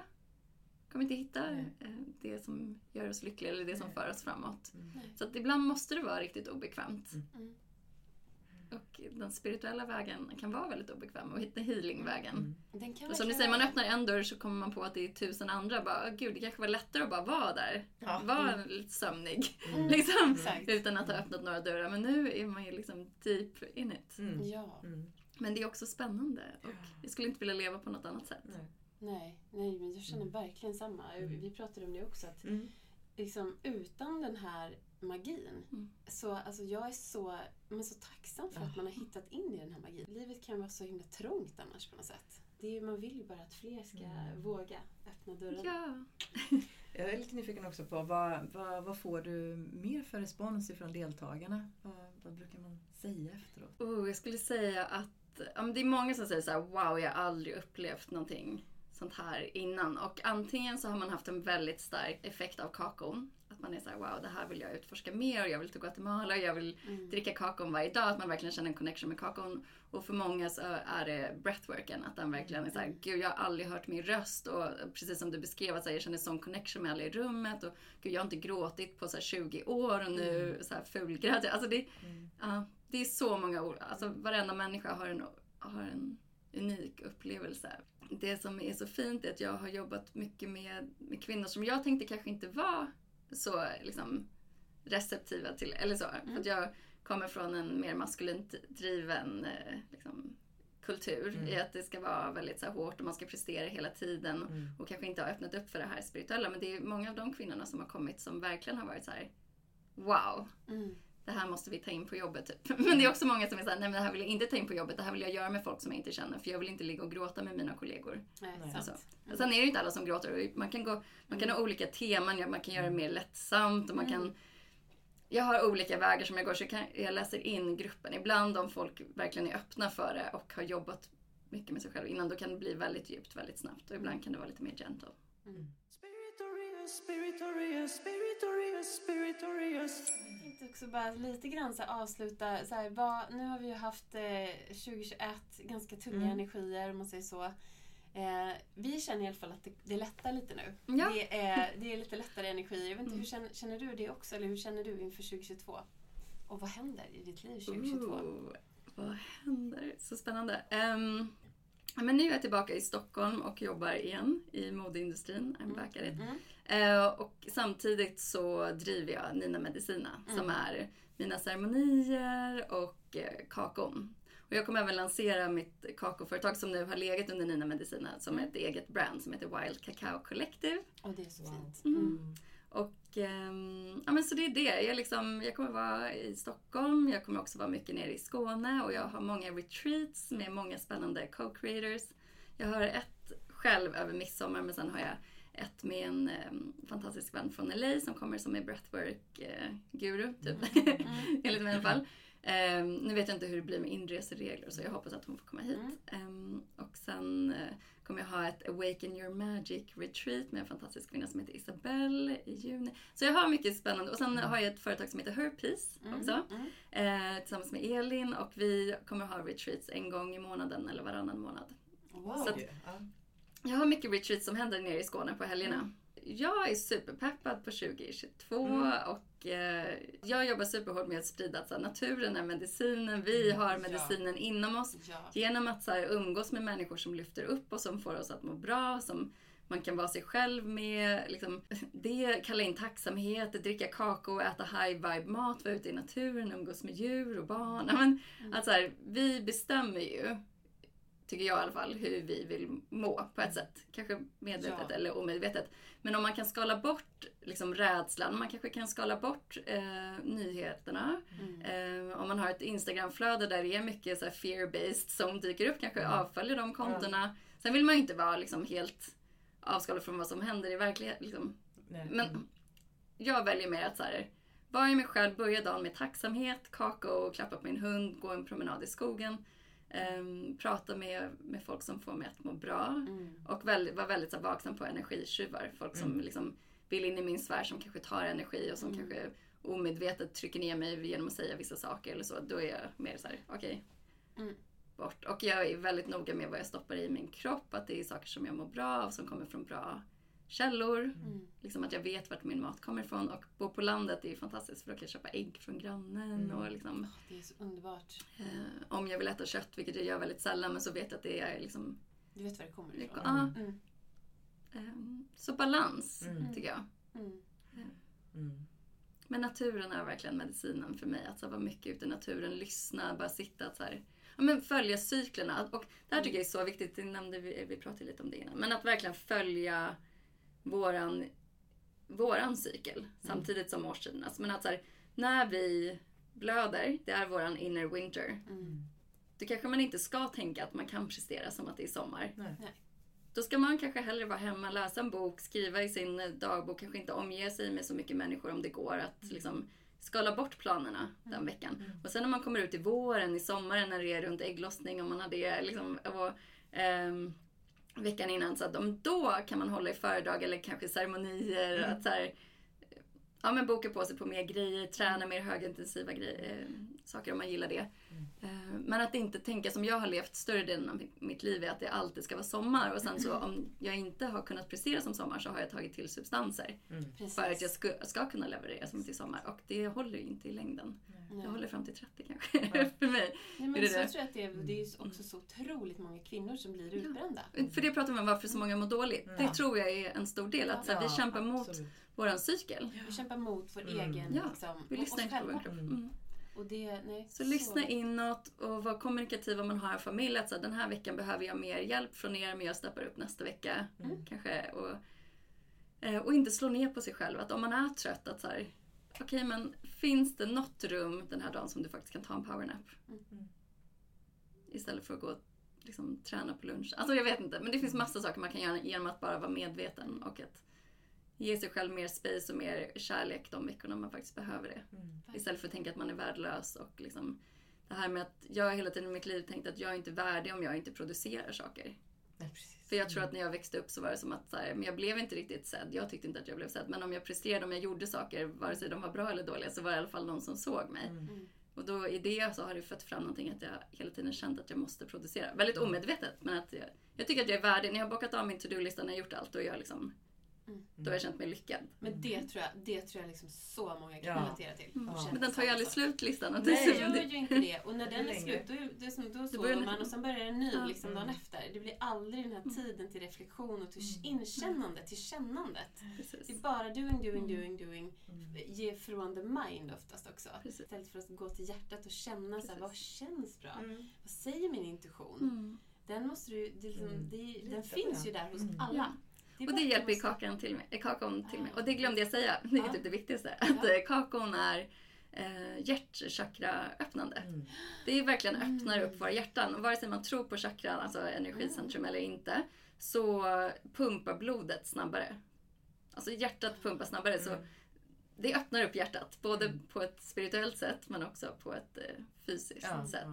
det som gör oss lyckliga, eller det som för oss framåt. Så att ibland måste det vara riktigt obekvämt. Och den spirituella vägen kan vara väldigt obekväm, och hitta healingvägen. Och som ni säger, man öppnar en dörr så kommer man på att det är 1000 andra. Bara, gud, det kanske var lättare att bara vara där. Vara lite sömnig. Liksom, utan att ha öppnat några dörrar. Men nu är man ju liksom deep in it. Men det är också spännande. Och jag skulle inte vilja leva på något annat sätt. Nej, men jag känner verkligen samma. Vi pratade om det också. Att liksom, utan den här magin. Så alltså, jag är så tacksam för att man har hittat in i den här magin. Livet kan vara så himla trångt annars på något sätt. Man vill ju bara att fler ska våga öppna dörren. Ja. Jag är lite nyfiken också på vad får du mer för respons ifrån deltagarna? Vad brukar man säga efteråt? Jag skulle säga att det är många som säger så här: wow, jag har aldrig upplevt någonting sånt här innan. Och antingen så har man haft en väldigt stark effekt av kakon. Att man är så här: wow, det här vill jag utforska mer och jag vill till Guatemala och jag vill dricka kakon varje dag. Att man verkligen känner en connection med kakon. Och för många så är det breathworken. Att den verkligen är så här: gud, jag har aldrig hört min röst. Och precis som du beskrev, att jag känner sån connection med alla i rummet. Och gud, jag har inte gråtit på så här 20 år och nu så här fulgrad. Alltså det är så många ord. Alltså varenda människa har en unik upplevelse. Det som är så fint är att jag har jobbat mycket med kvinnor som jag tänkte kanske inte var så liksom receptiva till, eller så. För att jag kommer från en mer maskulint driven liksom, kultur i att det ska vara väldigt så här, hårt och man ska prestera hela tiden och kanske inte har öppnat upp för det här spirituella. Men det är många av de kvinnorna som har kommit som verkligen har varit så här: wow, det här måste vi ta in på jobbet typ. Men det är också många som är såhär: nej men det här vill jag inte ta in på jobbet, det här vill jag göra med folk som jag inte känner, för jag vill inte ligga och gråta med mina kollegor. Och sen är det ju inte alla som gråter, man kan ha olika teman, man kan göra det mer lättsamt och man kan, jag har olika vägar som jag går, så jag läser in gruppen. Ibland om folk verkligen är öppna för det och har jobbat mycket med sig själv innan, då kan det bli väldigt djupt, väldigt snabbt, och ibland kan det vara lite mer gentle. Spiritorius. Jag tänkte också bara lite grann så här, avsluta. Så här, nu har vi ju haft 2021 ganska tunga energier, om man säger så. Vi känner i alla fall att det lättar lite nu. Ja. Det är lite lättare energi. Jag vet inte, hur känner du det också? Eller hur känner du inför 2022? Och vad händer i ditt liv 2022? Vad händer? Så spännande. Men nu är jag tillbaka i Stockholm och jobbar igen i modeindustrin. I'm back at it. Och samtidigt så driver jag Nina Medicina som är mina ceremonier och kakon. Och jag kommer även lansera mitt kakoföretag som nu har legat under Nina Medicina som ett eget brand som heter Wild Cacao Collective. Och det är så fint. Och men så det är det. Jag kommer vara i Stockholm. Jag kommer också vara mycket nere i Skåne. Och jag har många retreats med många spännande co-creators. Jag har ett själv över midsommar, men sen har jag ett med en fantastisk vän från LA som kommer som är breathwork-guru typ. Enligt mig i alla fall. Nu vet jag inte hur det blir med inreseregler, så jag hoppas att hon får komma hit. Och sen kommer jag ha ett Awaken Your Magic retreat med en fantastisk kvinna som heter Isabelle i juni. Så jag har mycket spännande. Och sen har jag ett företag som heter Herpeace också. Tillsammans med Elin. Och vi kommer ha retreats en gång i månaden eller varannan månad. Wow. Så att jag har mycket retreats som händer nere i Skåne på helgerna. Jag är superpeppad på 2022 och jag jobbar superhårt med att sprida att naturen är medicinen. Vi har medicinen inom oss genom att umgås med människor som lyfter upp och som får oss att må bra, som man kan vara sig själv med. Liksom, det, kalla in tacksamhet, dricka kakao, äta high vibe mat, vara ute i naturen, umgås med djur och barn. Men, vi bestämmer ju, tycker jag i alla fall, hur vi vill må på ett sätt. Kanske medvetet eller omedvetet. Men om man kan skala bort liksom, rädslan, man kanske kan skala bort nyheterna. Om man har ett Instagramflöde där det är mycket så här, fear-based som dyker upp, kanske avföljer de kontona. Sen vill man ju inte vara liksom, helt avskalad från vad som händer i verkligheten. Liksom. Men jag väljer mer att så här, vara i mig själv, börja dagen med tacksamhet, kakao, klappa på min hund, gå en promenad i skogen. Prata med folk som får mig att må bra. Och vara väldigt så vaksam på energitjuvar. Folk som liksom vill in i min sfär, som kanske tar energi och som kanske omedvetet trycker ner mig genom att säga vissa saker eller så. Då är jag mer så här: okej, bort. Och jag är väldigt noga med vad jag stoppar i min kropp. Att det är saker som jag mår bra av, som kommer från bra källor. Liksom att jag vet vart min mat kommer ifrån. Och bo på landet är ju fantastiskt, för då kan jag köpa ägg från grannen. Och liksom, det är så underbart. Om jag vill äta kött, vilket jag gör väldigt sällan, men så vet jag att det är liksom... Du vet var det kommer ifrån. Så balans, tycker jag. Men naturen är verkligen medicinen för mig. Att så vara mycket ute i naturen, lyssna, bara sitta. Att så här, följa cyklerna. Och det här tycker jag är så viktigt, det nämnde vi pratade lite om det innan. Men att verkligen följa våran cykel samtidigt som årstiderna. Men att så här, när vi blöder, det är våran inner winter. Då kanske man inte ska tänka att man kan prestera som att det är sommar. Nej. Då ska man kanske hellre vara hemma, läsa en bok, skriva i sin dagbok, kanske inte omge sig med så mycket människor om det går, att liksom skala bort planerna den veckan. Och sen när man kommer ut i våren, i sommaren, när det är runt ägglossning, om man har det liksom, veckan innan, så att då kan man hålla i föredrag eller kanske ceremonier, att så här, boka på sig på mer grejer, träna mer högintensiva saker om man gillar det. Men att inte tänka som jag har levt större delen av mitt liv, är att det alltid ska vara sommar. Och sen så om jag inte har kunnat prestera som sommar, så har jag tagit till substanser. För att jag ska kunna leverera som till sommar. Och det håller ju inte i längden. Jag håller fram till 30 kanske, för mig. Nej, men så tror jag att det är också så otroligt många kvinnor som blir utbrända. För det pratar man om, varför så många mår dåligt. Det tror jag är en stor del. Att så här, vi kämpar mot våran cykel. Vi kämpar mot vår egen liksom, vi lyssnar inte på vår kropp. Och så lyssna inåt och vara kommunikativ om man har en familj. Att så här, den här veckan behöver jag mer hjälp från er, men jag steppar upp nästa vecka. Kanske. Och inte slå ner på sig själv. Att om man är trött, att så här, okej, men finns det något rum den här dagen som du faktiskt kan ta en powernap? Istället för att gå och liksom, träna på lunch. Alltså jag vet inte, men det finns massa saker man kan göra genom att bara vara medveten. Och att ge sig själv mer space och mer kärlek de veckorna man faktiskt behöver det. Istället för att tänka att man är värdelös. Och liksom, det här med att jag hela tiden i mitt liv tänkt att jag är inte värdig om jag inte producerar saker. Nej, för jag tror att när jag växte upp så var det som att så här, men jag blev inte riktigt sedd. Jag tyckte inte att jag blev sedd. Men om jag presterade, om jag gjorde saker, vare sig de var bra eller dåliga, så var det i alla fall någon som såg mig. Och då i det så har det fött fram någonting att jag hela tiden känt att jag måste producera. Väldigt omedvetet, men att jag tycker att jag är värdig. När jag har bockat av min to-do-lista, när jag har gjort allt, då är jag liksom då har jag känt mig lyckad. Men det tror jag liksom så många kan relatera till. Men den tar ju aldrig slut, listan. Och Nej, jag gör ju inte det. Och när den är slut, då sover man och sen börjar en ny liksom dagen efter. Det blir aldrig den här tiden till reflektion och till inkännande, till kännandet. Precis. Det är bara doing. Ge från the mind oftast också. Precis. Istället för att gå till hjärtat och känna så här, vad känns bra? Vad säger min intuition? Den måste du, den finns ju där hos alla. Och det hjälper ju kakon till mig. Och det glömde jag säga. Det är typ det viktigaste. Att kakon är hjärtchakra öppnande. Det är verkligen öppnar upp våra hjärtan. Och vare sig man tror på chakran, alltså energicentrum eller inte, så pumpar blodet snabbare. Alltså hjärtat pumpar snabbare. Så det öppnar upp hjärtat. Både på ett spirituellt sätt, men också på ett fysiskt sätt.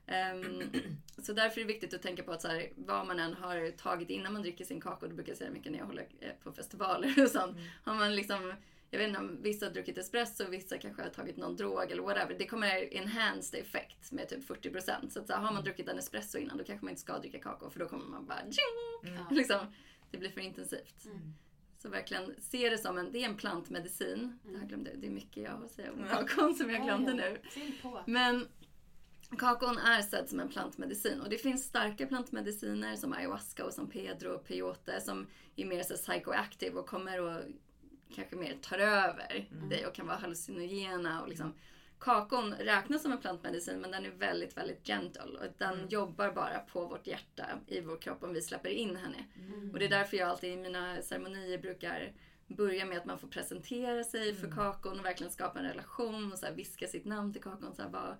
Så därför är det viktigt att tänka på att så här, vad man än har tagit innan man dricker sin kakao, det brukar jag säga mycket när jag håller på festivaler och sånt. Har man liksom, jag vet inte om vissa har druckit espresso och vissa kanske har tagit någon drog eller whatever. Det kommer enhanced effekt med typ 40%. Så att så här, har man druckit en espresso innan, då kanske man inte ska dricka kakao, för då kommer man bara liksom, det blir för intensivt. Så verkligen se det som det är en plantmedicin. Det här glömde, det är mycket jag har att säga om kakon som jag glömde nu. Men kakon är sedd som en plantmedicin. Och det finns starka plantmediciner som ayahuasca och som pedro och peyote som är mer så psychoactive och kommer och kanske mer tar över dig och kan vara hallucinogena. Och liksom, kakon räknas som en plantmedicin, men den är väldigt, väldigt gentle. Och den jobbar bara på vårt hjärta i vår kropp om vi släpper in henne. Och det är därför jag alltid i mina ceremonier brukar börja med att man får presentera sig för kakon och verkligen skapa en relation och så här viska sitt namn till kakon. Så här,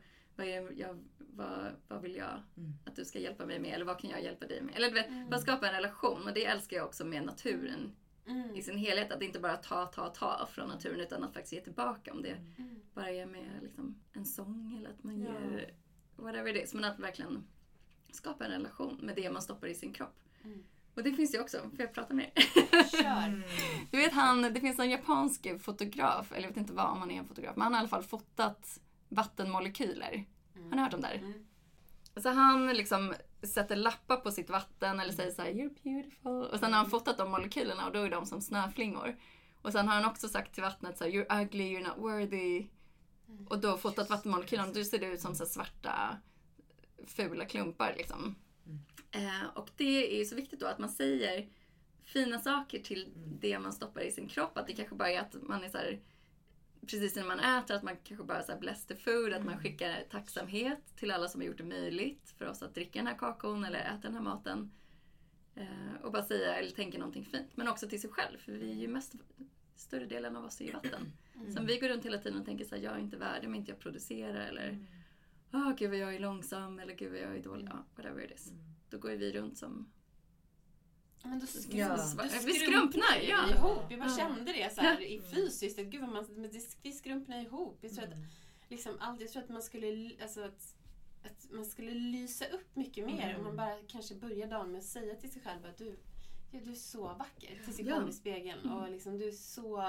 vad vill jag att du ska hjälpa mig med? Eller vad kan jag hjälpa dig med? Eller du vet, bara skapa en relation. Och det älskar jag också med naturen i sin helhet. Att inte bara ta från naturen, utan att faktiskt ge tillbaka. Om det bara är med liksom, en sång eller att man ger whatever it is. Men att verkligen skapa en relation med det man stoppar i sin kropp. Och det finns ju också, för jag pratar med Kör. Du vet det finns en japansk fotograf, eller jag vet inte om han är en fotograf, men han har i alla fall fotat vattenmolekyler. Har ni hört om det där? Så han liksom sätter lappar på sitt vatten eller säger så här, you're beautiful. Och sen har han fotat de molekylerna och då är de som snöflingor. Och sen har han också sagt till vattnet så här, you're ugly, you're not worthy. Och då fotat vattenmolekylerna, då ser det ut som så svarta fula klumpar liksom. Och det är så viktigt då att man säger fina saker till det man stoppar i sin kropp. Att det kanske bara är att man är så här, precis när man äter, att man kanske bara så här bless the food, att man skickar tacksamhet till alla som har gjort det möjligt för oss att dricka den här kakaon eller äta den här maten. Och bara säga eller tänka någonting fint. Men också till sig själv, för vi är ju större delen av oss är ju vatten. Så om vi går runt hela tiden och tänker så här, jag är inte värd om inte jag producerar, eller gud vad jag är långsam, eller gud vad jag är dålig, whatever it is. Då går vi runt som... Men vi skrumpnar ihop. Jag bara kände det så här i fysiskt. Gud vad vi skrumpnar ihop. Jag tror att liksom jag tror att man skulle att man skulle lysa upp mycket mer om man bara kanske börjar dagen med att säga till sig själv att du är så vacker till sig själv i spegeln och liksom du är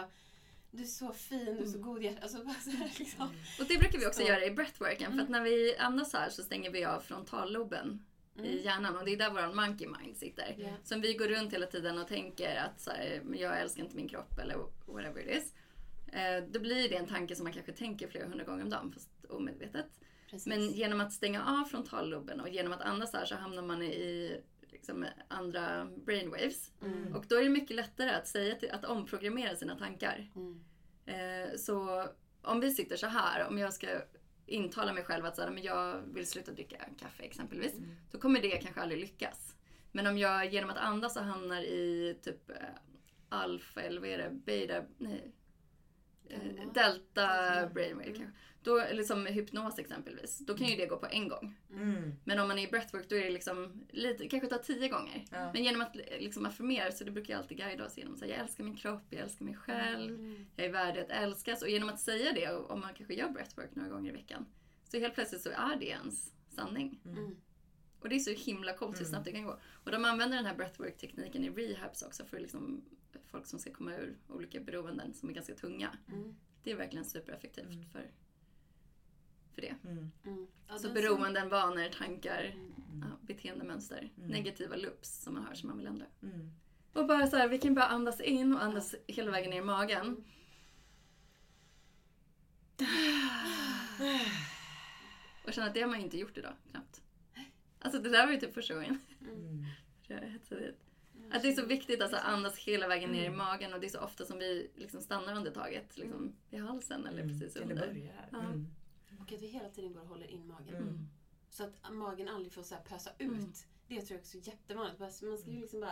så fin, du är så god hjärta. Alltså, så här, liksom. Och det brukar vi också göra i breathworken, för att när vi andas här så stänger vi av frontalloben i hjärnan, och det är där våran monkey mind sitter. Så om vi går runt hela tiden och tänker att så här, jag älskar inte min kropp eller whatever it is, då blir det en tanke som man kanske tänker flera 100 gånger om dagen, fast omedvetet. Precis. Men genom att stänga av frontalloben och genom att andas här så hamnar man i liksom andra brainwaves. Och då är det mycket lättare att säga att omprogrammera sina tankar. Så om vi sitter så här, om jag ska intala mig själv att så här, men jag vill sluta dricka kaffe exempelvis, då kommer det kanske aldrig lyckas. Men om jag genom att andas så hamnar i typ alfa eller vad är det, beta, nej, delta brainwave kanske. Då, liksom hypnos exempelvis, då kan ju det gå på en gång. Men om man är i breathwork, då är det liksom lite, kanske tar 10 gånger. Men genom att liksom affirmera, så det brukar jag alltid guida oss genom att säga, jag älskar min kropp, jag älskar mig själv, jag är värd att älskas. Och genom att säga det, om man kanske gör breathwork några gånger i veckan, så helt plötsligt så är det ens sanning. Och det är så himla coolt hur snabbt det kan gå. Och de använder den här breathwork-tekniken i rehabs också för liksom folk som ska komma ur olika beroenden som är ganska tunga. Det är verkligen supereffektivt för det. Så beroenden, vanor, tankar, beteendemönster, negativa loops som man har som man vill ändra. Och bara så här, vi kan bara andas in och andas hela vägen ner i magen. Och känna att det har man inte gjort idag, knappt. Alltså det där var ju typ första gången. Att det är så viktigt att alltså, andas hela vägen ner i magen, och det är så ofta som vi liksom stannar andetaget liksom, i halsen eller precis under. Och att vi hela tiden går och håller in magen. Så att magen aldrig får så här pösa ut. Det tror jag också är jättevanligt. Man ska ju liksom bara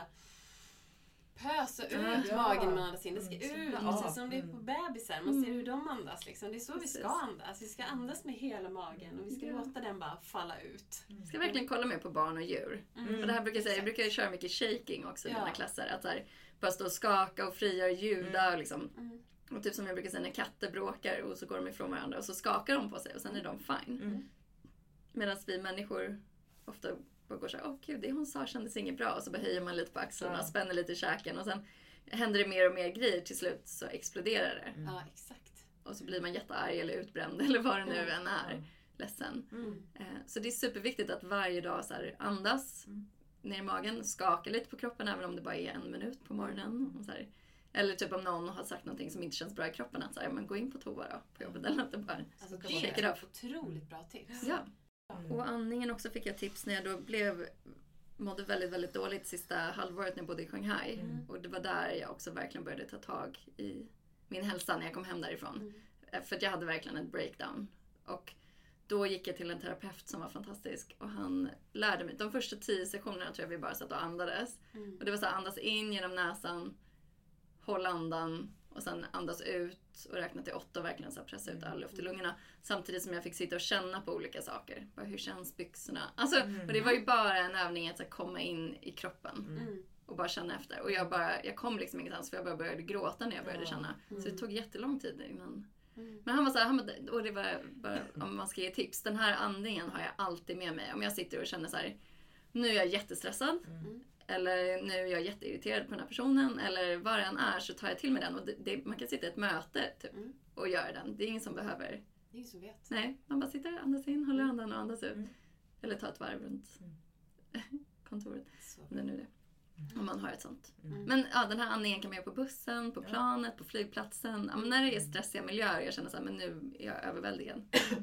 pösa ut magen när man andas in. Det ska ut. Precis som det är på bebisar. Man ser hur de andas. Liksom. Det är så vi ska andas. Vi ska andas med hela magen. Och vi ska låta den bara falla ut. Vi ska verkligen kolla mer på barn och djur. Och det här brukar jag säga. Jag brukar köra mycket shaking också i mina klasser. Att så här, bara stå och skaka och frigöra ljuda. Och liksom. Och typ som jag brukar säga, när katter bråkar och så går de ifrån varandra och så skakar de på sig och sen är de fine. Medan vi människor ofta bara går så här, gud, det hon sa kändes inget bra, och så höjer man lite på axlarna, spänner lite i käken och sen händer det mer och mer grejer, till slut så exploderar det. Ja, exakt. Och så blir man jättearg eller utbränd eller vad det nu än är, ledsen. Så det är superviktigt att varje dag så här, andas ner i magen, skaka lite på kroppen även om det bara är 1 minut på morgonen och så här. Eller typ om någon har sagt någonting som inte känns bra i kroppen, att så här, men gå in på toa då, på jobbet, eller att det bara det är ett otroligt bra tips. Ja. Och andningen också fick jag tips när jag då mådde väldigt, väldigt dåligt sista halvåret när jag bodde i Shanghai. Och det var där jag också verkligen började ta tag i min hälsa när jag kom hem därifrån. För att jag hade verkligen ett breakdown. Och då gick jag till en terapeut som var fantastisk. Och han lärde mig, de första 10 sessionerna tror jag vi bara satt och andades. Och det var så här, andas in genom näsan, håll andan och sen andas ut och räkna till 8 och verkligen så pressa ut all luft i lungorna. Samtidigt som jag fick sitta och känna på olika saker. Bara, hur känns byxorna? Alltså, och det var ju bara en övning att så komma in i kroppen och bara känna efter. Och jag kom liksom ingenstans, för jag bara började gråta när jag började känna. Så det tog jättelång tid innan. Men han var så här, och det var bara, om man ska ge tips, den här andningen har jag alltid med mig. Om jag sitter och känner så här, nu är jag jättestressad. Eller nu är jag jätteirriterad på den här personen. Eller vad det än är, så tar jag till mig den. Och man kan sitta i ett möte typ, och göra den. Det är ingen som behöver. Det är ingen som vet. Nej, man bara sitter, andas in, håller andan och andas ut. Eller ta ett varv runt kontoret. Om det nu är det. Om man har ett sånt. Men ja, den här andningen kan man göra på bussen, på planet, på flygplatsen. Ja, men när det är stressiga miljöer, jag känner så här, men nu är jag överväldigad.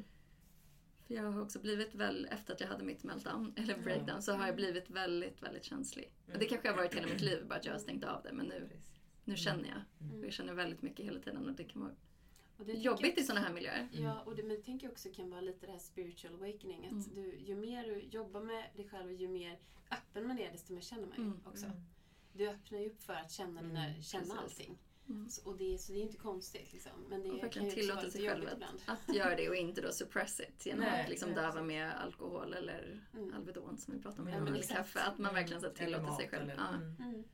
För jag har också blivit efter att jag hade mitt meltdown, eller breakdown, så har jag blivit väldigt, väldigt känslig. Och det kanske har varit hela mitt liv, bara att jag har stängt av det. Men nu känner jag. Och jag känner väldigt mycket hela tiden, och det kan vara Och det tänker jobbigt jag i också- sådana här miljöer. Ja, och det tänker jag också kan vara lite det här spiritual awakening. Att ju mer du jobbar med dig själv och ju mer öppen man är, desto mer känner man ju också. Du öppnar ju upp för att känna precis. allting. Mm. Så det är inte konstigt liksom. Men det Och kan verkligen ju också tillåta vara lite sig själv jobbigt ibland. att göra det och inte då suppress it genom Nej, att liksom nej, döva med alkohol eller Alvedon som vi pratade om Ja, innan, men eller exakt. kaffe. Att man verkligen så Eller tillåter mat sig själv. eller- Ja. Mm.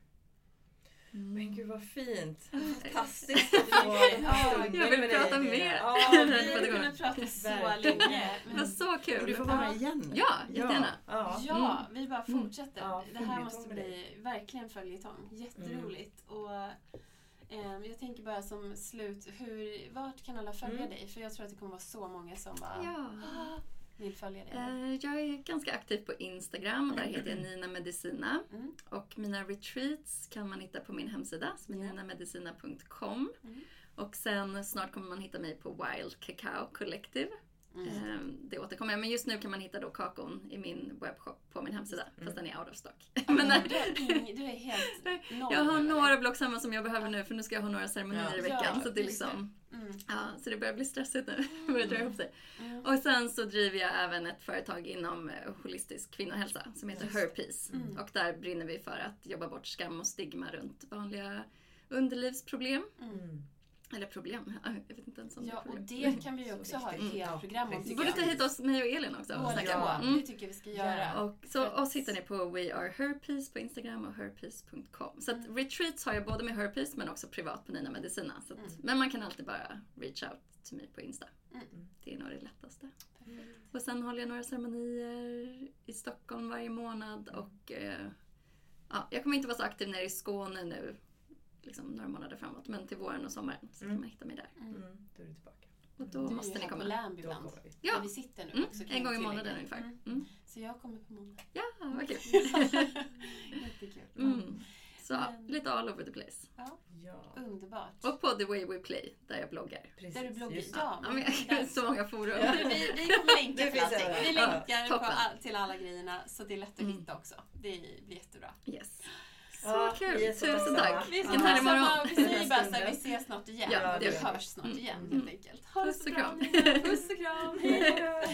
Mm. Men gud vad fint. Fantastiskt. Jag vill prata mer. Ja, Vi hade kunnat prata så Verkligen. länge. Det var så kul. Du får vara igen. Ja, jättegärna. Ja, vi bara fortsätter. Ja, Det här följetong måste med bli verkligen följetong. Jätteroligt. Och jag tänker bara som slut, vart kan alla följa dig? För jag tror att det kommer vara så många som bara Ja. vill följa dig. Jag är ganska aktiv på Instagram och där heter jag Nina Medicina. Mm. Och mina retreats kan man hitta på min hemsida som är ninamedicina.com. Och sen snart kommer man hitta mig på Wild Cacao Collective. Det återkommer jag. Men just nu kan man hitta då kakon i min webbshop på min hemsida. Fast den är out of stock. Men Du är helt noll. jag har nu, några eller? block samma som jag behöver nu för nu ska jag ha några ceremonier i veckan. Ja, så det är just liksom... Mm. Ja, så det börjar bli stressigt nu. Det börjar dra ihop sig. Och sen så driver jag även ett företag inom holistisk kvinnohälsa som heter Herpeace. Och där brinner vi för att jobba bort skam och stigma runt vanliga underlivsproblem. Eller problem, jag vet inte ens om det är Ja, och problem. det kan vi ju också ha ett viktigt. tv-program om Precis. tycker Borde jag. ta hit oss, mig och Elin också. Och Båda snacka. två, det tycker jag vi ska göra. Och så oss hittar ni på We Are Herpeace på Instagram och herpeace.com. Så att retreats har jag både med Herpeace men också privat på Nina Medicina. Så att, men man kan alltid bara reach out till mig på Insta. Det är nog det lättaste. Och sen håller jag några ceremonier i Stockholm varje månad. Och jag kommer inte vara så aktiv nere i Skåne nu. Liksom några månader framåt. Men till våren och sommaren så kan man hitta mig där. Då är du tillbaka. Och då Du måste är ni här på komma. Lamb Då ibland. kommer vi. Ja. Där vi sitter nu också. kan En gång i jag månaden tillägga. ungefär. Så jag kommer på måndag. Ja, vad kul. Jättekul. Så lite all over the place. Ja, Underbart. Och på The Way We Play där jag bloggar. precis. Där du bloggar. Just det. Ja, Ja, men jag har så många forum. Vi kommer länka Det till finns allting. överallt. Vi länkar Toppen. till alla grejerna så det är lätt att hitta också. Det blir jättebra. Yes. Så Ja, kul. vi är så Tusen tacksamma. tack. Vi Vilken härlig morgon. vi säger bara så här, vi ses snart igen. Ja, Vi det gör vi. hörs snart igen helt enkelt. Ha det Puss så och bra. kram. Nina. Puss och kram. Hej då.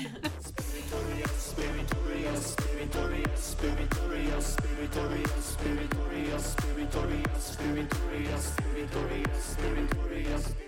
Spiritorious.